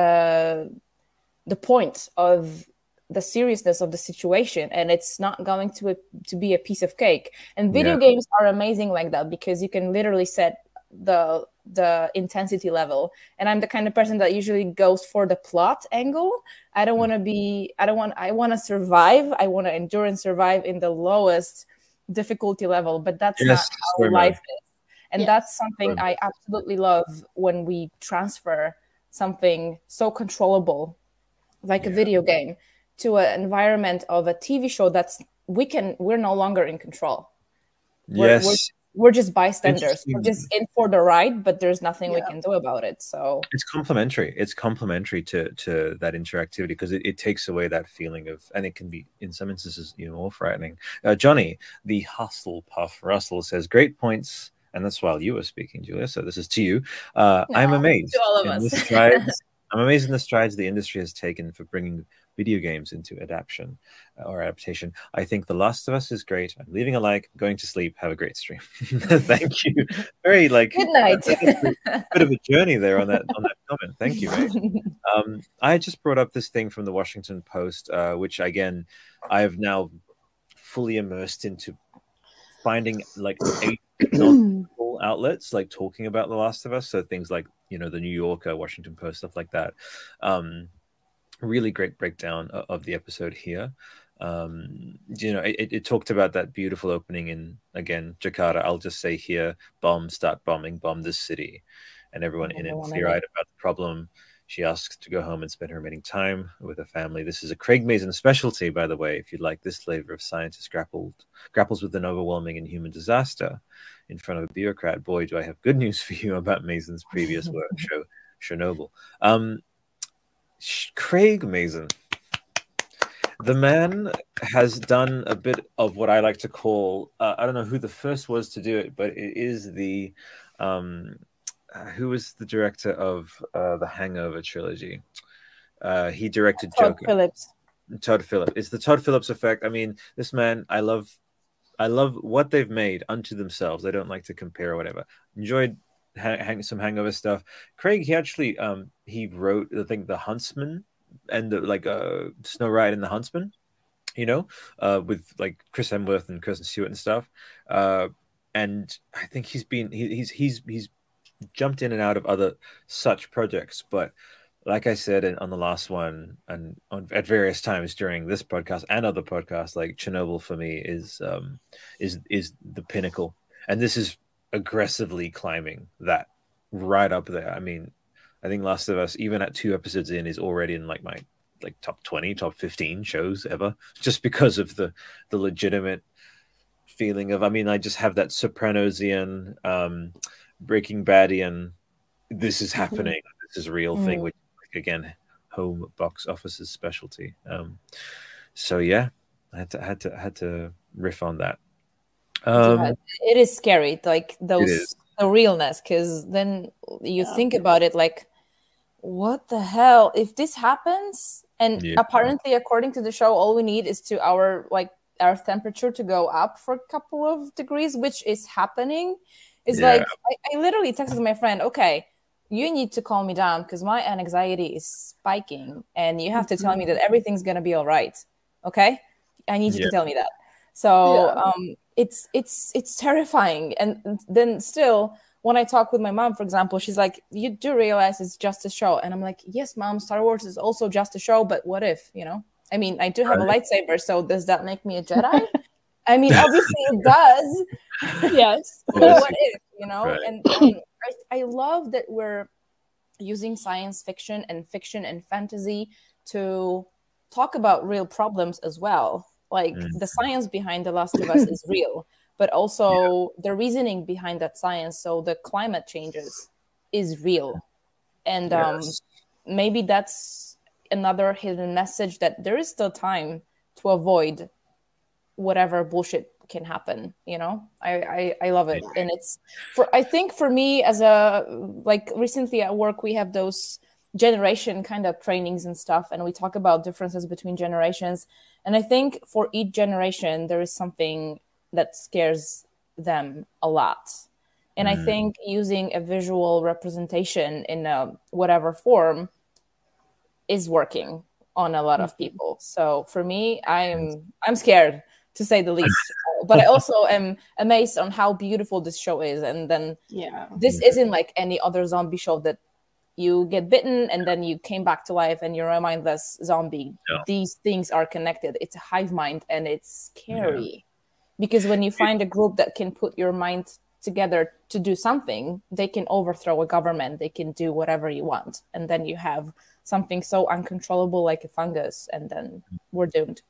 point of the seriousness of the situation, and it's not going to be a piece of cake. And video games are amazing like that, because you can literally set the intensity level. And I'm the kind of person that usually goes for the plot angle. I want to survive. I want to endure and survive in the lowest difficulty level, but that's not how life is. And that's something I absolutely love, when we transfer something so controllable like a video game to an environment of a TV show that's we're no longer in control. We're just bystanders. We're just in for the ride, but there's nothing we can do about it. So it's complementary. It's complementary to that interactivity, because it takes away that feeling of, and it can be in some instances even more frightening. Johnny, the Hufflepuff Russell, says great points, and that's while you were speaking, Julia. So this is to you. I'm amazed. To all of us. I'm amazed in the strides the industry has taken for bringing video games into adaptation. I think The Last of Us is great. I'm leaving a like, going to sleep. Have a great stream. Thank you. Very like good night. bit of a journey there on that comment. Thank you, mate. I just brought up this thing from the Washington Post, which again I have now fully immersed into finding like non outlets like talking about The Last of Us. So things like, you know, the New Yorker, Washington Post, stuff like that. Really great breakdown of the episode here. You know, it talked about that beautiful opening in, again, Jakarta. I'll just say here, bombs start bombing, bomb this city, and everyone in it clear-eyed about the problem. She asks to go home and spend her remaining time with her family. This is a Craig Mazin specialty, by the way. If you'd like this flavor of scientist grapples with an overwhelming and human disaster in front of a bureaucrat, boy, do I have good news for you about Mazin's previous work, Chernobyl. Craig Mazin, the man has done a bit of what I like to call, I don't know who the first was to do it, but it is the... who was the director of the Hangover trilogy? He directed Todd Joker. Phillips. Todd Phillips. It's the Todd Phillips effect. I mean, this man, I love what they've made unto themselves. I don't like to compare or whatever. Enjoyed some Hangover stuff. Craig, he actually he wrote, I think, The Huntsman and Snow White and the Huntsman, you know, with like Chris Hemsworth and Kristen Stewart and stuff. And I think he's jumped in and out of other such projects, but like I said on the last one and at various times during this podcast and other podcasts, like Chernobyl for me is the pinnacle, and this is aggressively climbing that right up there. I mean, I think Last of Us, even at 2 episodes in, is already in like my top 20, top 15 shows ever, just because of the legitimate feeling of, I mean, I just have that Sopranos-ian, Breaking Badian, this is happening, this is a real thing, which again, home box office's specialty. So yeah, I had to riff on that. It is scary, like the realness, because then you think about it like, what the hell if this happens? And apparently, according to the show, all we need is to our temperature to go up for a couple of degrees, which is happening. It's like I literally texted my friend, okay, you need to calm me down because my anxiety is spiking, and you have to tell me that everything's gonna be all right. Okay, I need you to tell me that. So it's terrifying. And then still, when I talk with my mom, for example, she's like, "You do realize it's just a show?" And I'm like, "Yes, Mom. Star Wars is also just a show, but what if? You know? I mean, I do have a lightsaber, so does that make me a Jedi?" I mean, obviously it does. Yes. What if, you know? Right. And I love that we're using science fiction and fantasy to talk about real problems as well. Like the science behind The Last of Us is real, but also the reasoning behind that science. So the climate changes is real. And maybe that's another hidden message that there is still time to avoid whatever bullshit can happen, you know. I love it. And it's I think for me, as a recently at work, we have those generation kind of trainings and stuff, and we talk about differences between generations. And I think for each generation there is something that scares them a lot. And I think using a visual representation in whatever form is working on a lot of people. So for me, I'm scared, to say the least. But I also am amazed on how beautiful this show is. And then this isn't like any other zombie show that you get bitten and then you came back to life and you're a mindless zombie. No. These things are connected. It's a hive mind, and it's scary. Because when you find a group that can put your mind together to do something, they can overthrow a government. They can do whatever you want. And then you have something so uncontrollable like a fungus, and then we're doomed.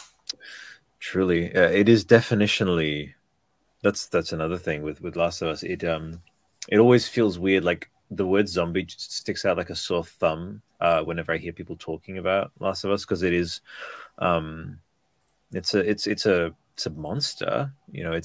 Truly, it is definitionally. That's another thing with Last of Us. It always feels weird. Like the word zombie just sticks out like a sore thumb whenever I hear people talking about Last of Us, because it is, it's a monster. You know,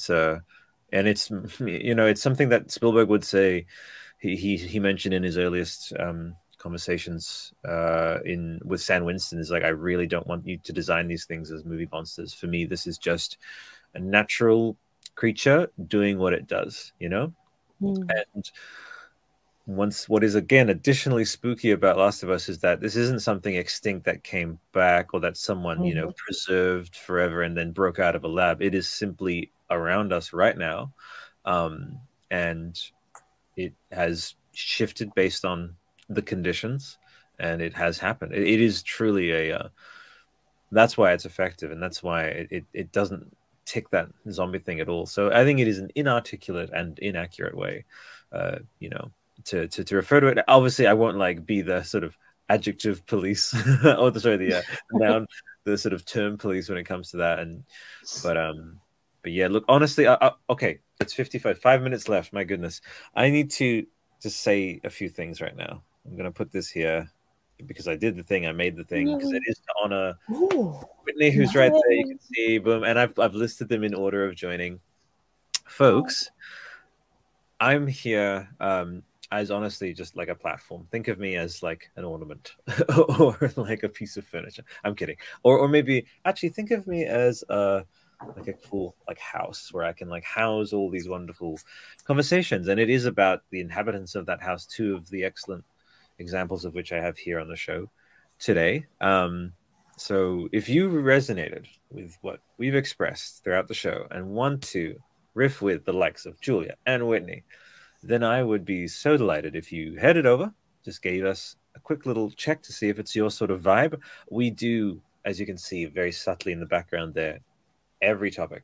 it's something that Spielberg would say. He mentioned in his earliest conversations with Stan Winston is like, I really don't want you to design these things as movie monsters. For me, this is just a natural creature doing what it does, you know? And what is again additionally spooky about Last of Us is that this isn't something extinct that came back or that someone you know preserved forever and then broke out of a lab. It is simply around us right now, and it has shifted based on the conditions, and it has happened. It is truly a that's why it's effective, and that's why it doesn't tick that zombie thing at all. So I think it is an inarticulate and inaccurate way, you know, to refer to it. Obviously, I won't like be the sort of adjective police or the noun, the sort of term police when it comes to that. And but yeah, look, honestly, okay, it's 5 minutes left. My goodness, I need to just say a few things right now. I'm gonna put this here because I did the thing, I made the thing, because it is to honor Whitney, who's right there. You can see, boom, and I've listed them in order of joining. Folks, I'm here as honestly just like a platform. Think of me as like an ornament or like a piece of furniture. I'm kidding. Or maybe actually think of me as like a cool like house where I can like house all these wonderful conversations. And it is about the inhabitants of that house, two of the excellent examples of which I have here on the show today. So if you resonated with what we've expressed throughout the show and want to riff with the likes of Julia and Whitney, then I would be so delighted if you headed over, just gave us a quick little check to see if it's your sort of vibe. We do, as you can see very subtly in the background there, every topic.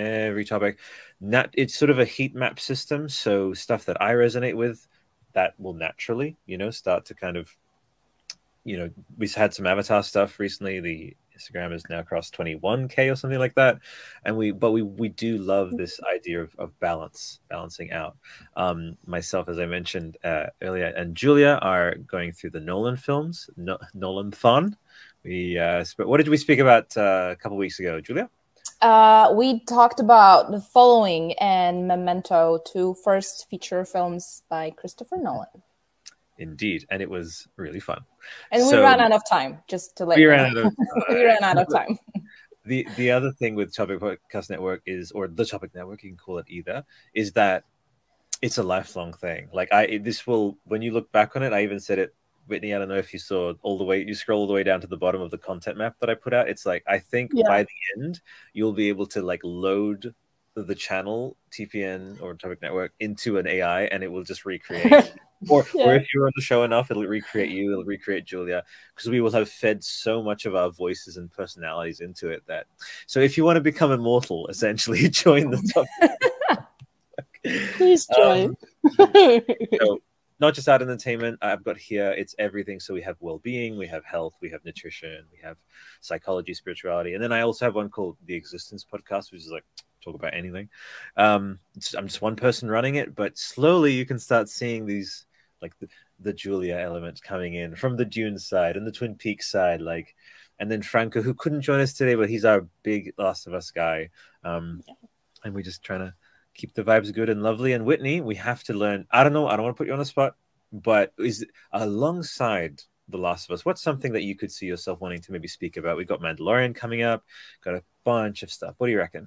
It's sort of a heat map system. So stuff that I resonate with, that will naturally, you know, start to kind of, you know, we've had some Avatar stuff recently. The Instagram has now crossed 21K or something like that. And we do love this idea of balancing out. Myself, as I mentioned earlier, and Julia are going through the Nolan films, Nolan-thon. What did we speak about a couple weeks ago, Julia? We talked about The Following and Memento, two first feature films by Christopher Nolan. Indeed, and it was really fun. And we ran out of time, just to let you know. We ran out of time. The other thing with Topic Podcast Network is, or the Topic Network, you can call it either, is that it's a lifelong thing. Like when you look back on it, I even said it, Whitney, I don't know if you saw you scroll all the way down to the bottom of the content map that I put out. It's like, I think by the end, you'll be able to like load the channel TPN or Topic Network into an AI and it will just recreate. or if you're on the show enough, it'll recreate you, it'll recreate Julia, because we will have fed so much of our voices and personalities into it that. So if you want to become immortal, essentially, join the Topic. Please join. So, not just art entertainment, I've got here, it's everything. So we have well-being, we have health, we have nutrition, we have psychology, spirituality. And then I also have one called The Existence Podcast, which is like, talk about anything. I'm just one person running it, but slowly you can start seeing these, like the Julia elements coming in from the Dune side and the Twin Peaks side, like, and then Franco, who couldn't join us today, but he's our big Last of Us guy. And we're just trying to keep the vibes good and lovely. And Whitney, we have to learn. I don't know. I don't want to put you on the spot, but is alongside The Last of Us, what's something that you could see yourself wanting to maybe speak about? We've got Mandalorian coming up, got a bunch of stuff. What do you reckon?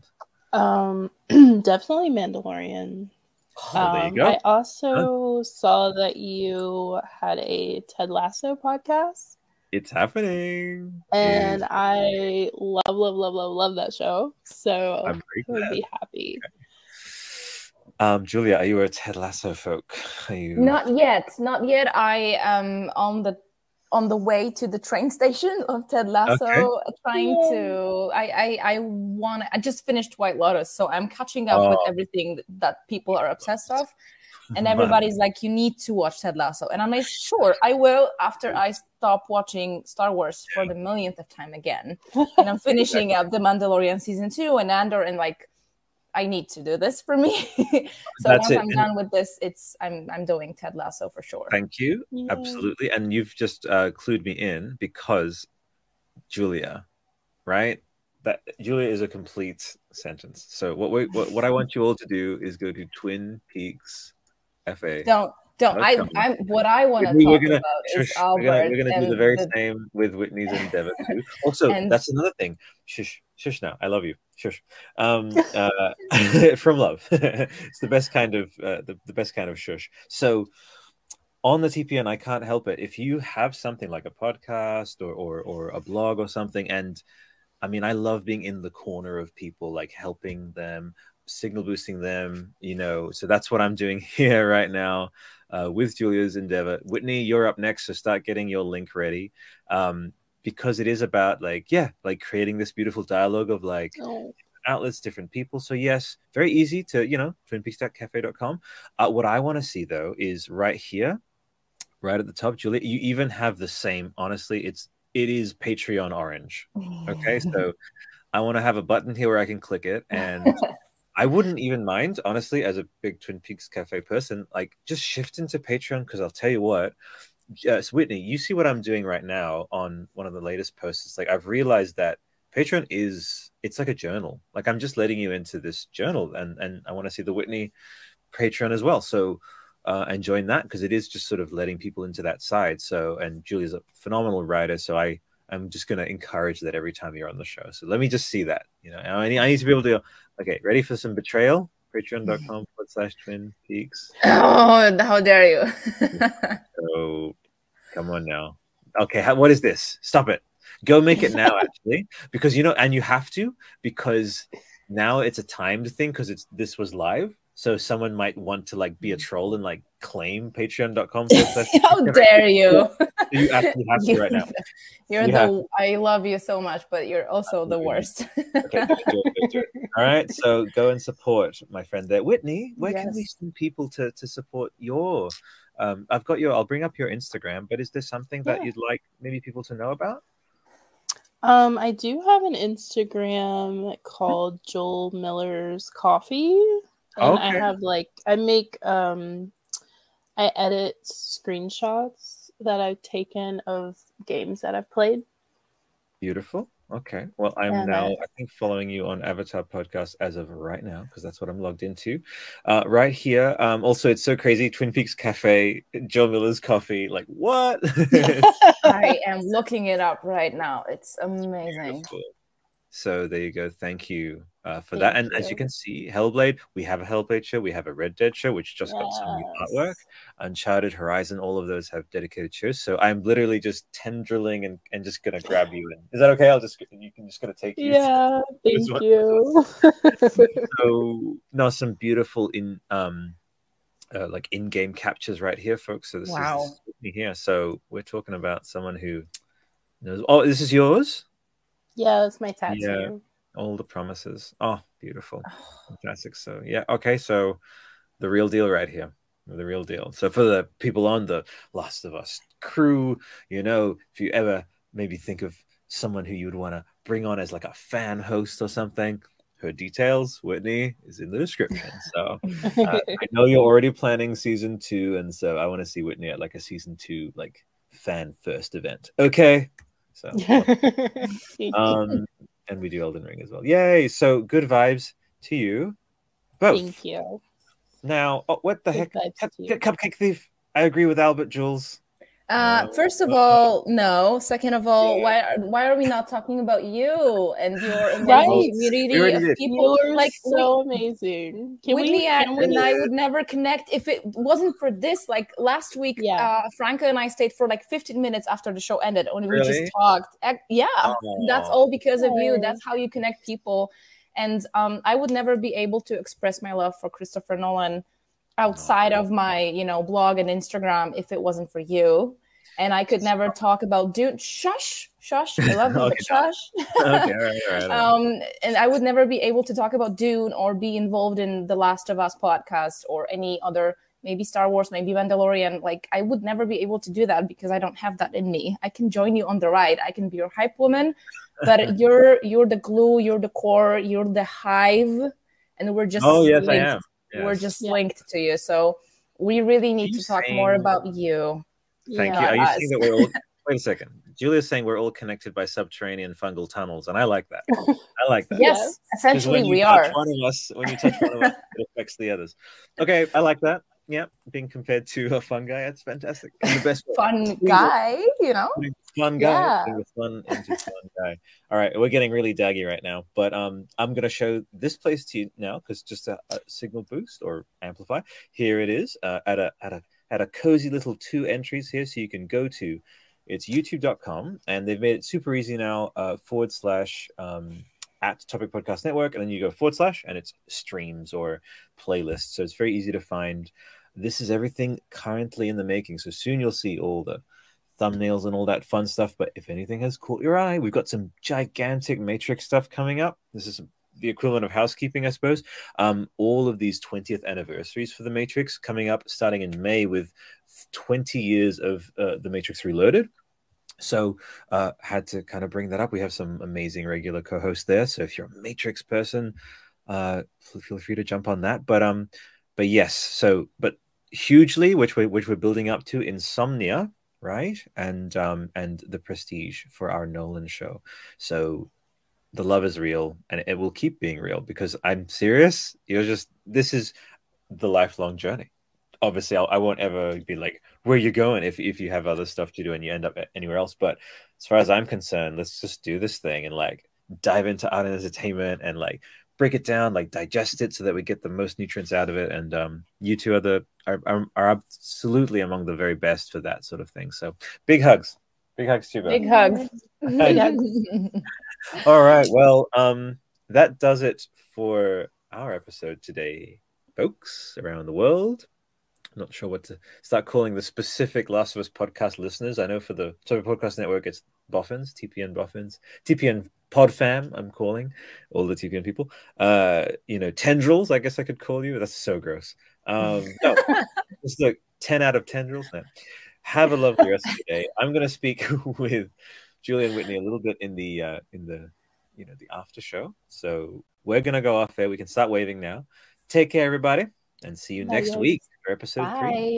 Definitely Mandalorian. There you go. I also saw that you had a Ted Lasso podcast. It's happening. And I love that show. So I would be happy. Okay. Julia, are you a Ted Lasso folk? Are you... Not yet. I am on the way to the train station of Ted Lasso, trying to. I just finished White Lotus, so I'm catching up with everything that people are obsessed of, and everybody's like, "You need to watch Ted Lasso," and I'm like, "Sure, I will." After I stop watching Star Wars for the millionth of time again, and I'm finishing up The Mandalorian season 2 and Andor, and like, I need to do this for me. So once I'm done with this, I'm doing Ted Lasso for sure. Thank you. Yay. Absolutely. And you've just clued me in, because Julia, right? That Julia is a complete sentence. So what I want you all to do is go to Twin Peaks FA. Don't I'm what I want to talk about is Albert. We're gonna do the very same with Whitney's endeavor too. Also, that's another thing. Shush now. I love you. Shush. From love. It's the best kind of the best kind of shush. So on the TPN, I can't help it. If you have something like a podcast or a blog or something, and I mean, I love being in the corner of people, like helping them, signal boosting them, you know. So that's what I'm doing here right now with Julia's endeavor. Whitney, you're up next, so start getting your link ready. Because it is about like creating this beautiful dialogue of like outlets, different people. So yes, very easy to, you know, twinpeaks.cafe.com. What I want to see though is right here, right at the top, Julia, you even have the same, honestly, it is Patreon orange. Okay, so I want to have a button here where I can click it, and I wouldn't even mind, honestly, as a big Twin Peaks Cafe person, like just shift into Patreon, because I'll tell you what, yes, Whitney, you see what I'm doing right now on one of the latest posts. It's like I've realized that Patreon it's like a journal. Like I'm just letting you into this journal, and I want to see the Whitney Patreon as well. So and join that, because it is just sort of letting people into that side. So, and Julia's a phenomenal writer, so I'm just going to encourage that every time you're on the show. So let me just see that, you know, I need to be able to go, okay, ready for some betrayal? Patreon.com/Twin Peaks. Oh, how dare you. So come on now. Okay, what is this? Stop it. Go make it now, actually, because, you know, and you have to, because now it's a timed thing, because this was live. So someone might want to like be a troll and like claim patreon.com. How dare you? You actually have to right now. I love you so much, but you're also the worst. Okay, do it. All right, so go and support my friend there. Whitney, where can we send people to support your I'll bring up your Instagram, but is there something that you'd like maybe people to know about? I do have an Instagram called Joel Miller's Coffee. And I have I edit screenshots that I've taken of games that I've played. Beautiful. Okay. Well, I'm now, I think, following you on Avatar Podcast as of right now, because that's what I'm logged into. Right here. Also, it's so crazy. Twin Peaks Cafe, Joel Miller's Coffee. Like, what? I am looking it up right now. It's amazing. Beautiful. So there you go. Thank you for that. And as you can see, Hellblade, we have a Hellblade show. We have a Red Dead show, which just got some new artwork. Uncharted, Horizon, all of those have dedicated shows. So I'm literally just tendriling and just going to grab you. And is that okay? You can just going to take you. Yeah, thank you. So now some beautiful like in-game captures right here, folks. So this is here. So we're talking about someone who knows. Oh, this is yours? Yeah, that's my tattoo. Yeah, all the promises. Oh, beautiful. Fantastic. So, yeah, okay. So, the real deal right here. The real deal. So, for the people on the Last of Us crew, you know, if you ever maybe think of someone who you would want to bring on as like a fan host or something, her details, Whitney, is in the description. So, I know you're already planning season 2. And so, I want to see Whitney at like a season 2, like fan first event. Okay. So, and we do Elden Ring as well. Yay! So good vibes to you both. Thank you. Now, what the heck? Cupcake Thief. I agree with Albert, Jules. First of all, no. Second of all, why are we not talking about you and your community of people? You're like so amazing. Whitney and I would never connect if it wasn't for this. Like last week, Franca and I stayed for like 15 minutes after the show ended, and we just talked. That's all because of you. That's how you connect people. And I would never be able to express my love for Christopher Nolan outside of my, blog and Instagram if it wasn't for you. And I could never talk about Dune. Shush. I love you, but shush. Okay, all right. And I would never be able to talk about Dune or be involved in the Last of Us podcast or any other, maybe Star Wars, maybe Mandalorian. Like, I would never be able to do that because I don't have that in me. I can join you on the ride. I can be your hype woman, but you're the glue, you're the core, you're the hive, and we're just linked. I am. Yes. We're just linked to you. So we really need to talk more about you. Thank you. Are you saying that we're all... Wait a second. Julia's saying we're all connected by subterranean fungal tunnels, and I like that. I like that. Yes, essentially we are. When you touch one of us, it affects the others. Okay, I like that. yeah, being compared to a fun guy, that's fantastic. In the best way. Fun guy, Fun guy, fun into fun guy. All right, we're getting really daggy right now, but I'm gonna show this place to you now because just a signal boost or amplify. Here it is at a cozy little 2 entries here, so you can go to. It's youtube.com, and they've made it super easy now. / at Topic Podcast Network, and then you go / and it's streams or playlists. So it's very easy to find. This is everything currently in the making. So soon you'll see all the thumbnails and all that fun stuff. But if anything has caught your eye, we've got some gigantic Matrix stuff coming up. This is the equivalent of housekeeping, I suppose. All of these 20th anniversaries for the Matrix coming up starting in May with 20 years of the Matrix Reloaded. So had to kind of bring that up. We have some amazing regular co-hosts there. So if you're a Matrix person, feel free to jump on that. But yes, so but hugely, which we're building up to, Insomnia, right? And the Prestige for our Nolan show. So the love is real, and it will keep being real because I'm serious. This is the lifelong journey. Obviously, I won't ever be like, where you going if you have other stuff to do and you end up anywhere else. But as far as I'm concerned, let's just do this thing and like dive into art and entertainment and like break it down, like digest it so that we get the most nutrients out of it. And you two are absolutely among the very best for that sort of thing. So big hugs to you both. Big hugs. Big hugs. All right, well, that does it for our episode today, folks, around the world. Not sure what to start calling the specific Last of Us podcast listeners. I know for the Topic Podcast Network, it's Boffins, TPN Boffins, TPN Pod Fam, I'm calling all the TPN people. Tendrils, I guess I could call you. That's so gross. No, it's like 10 out of tendrils. No. Have a lovely rest of your day. I'm going to speak with Julie and Whitney a little bit in the after show. So we're going to go off there. We can start waving now. Take care, everybody, and see you next week for episode 3.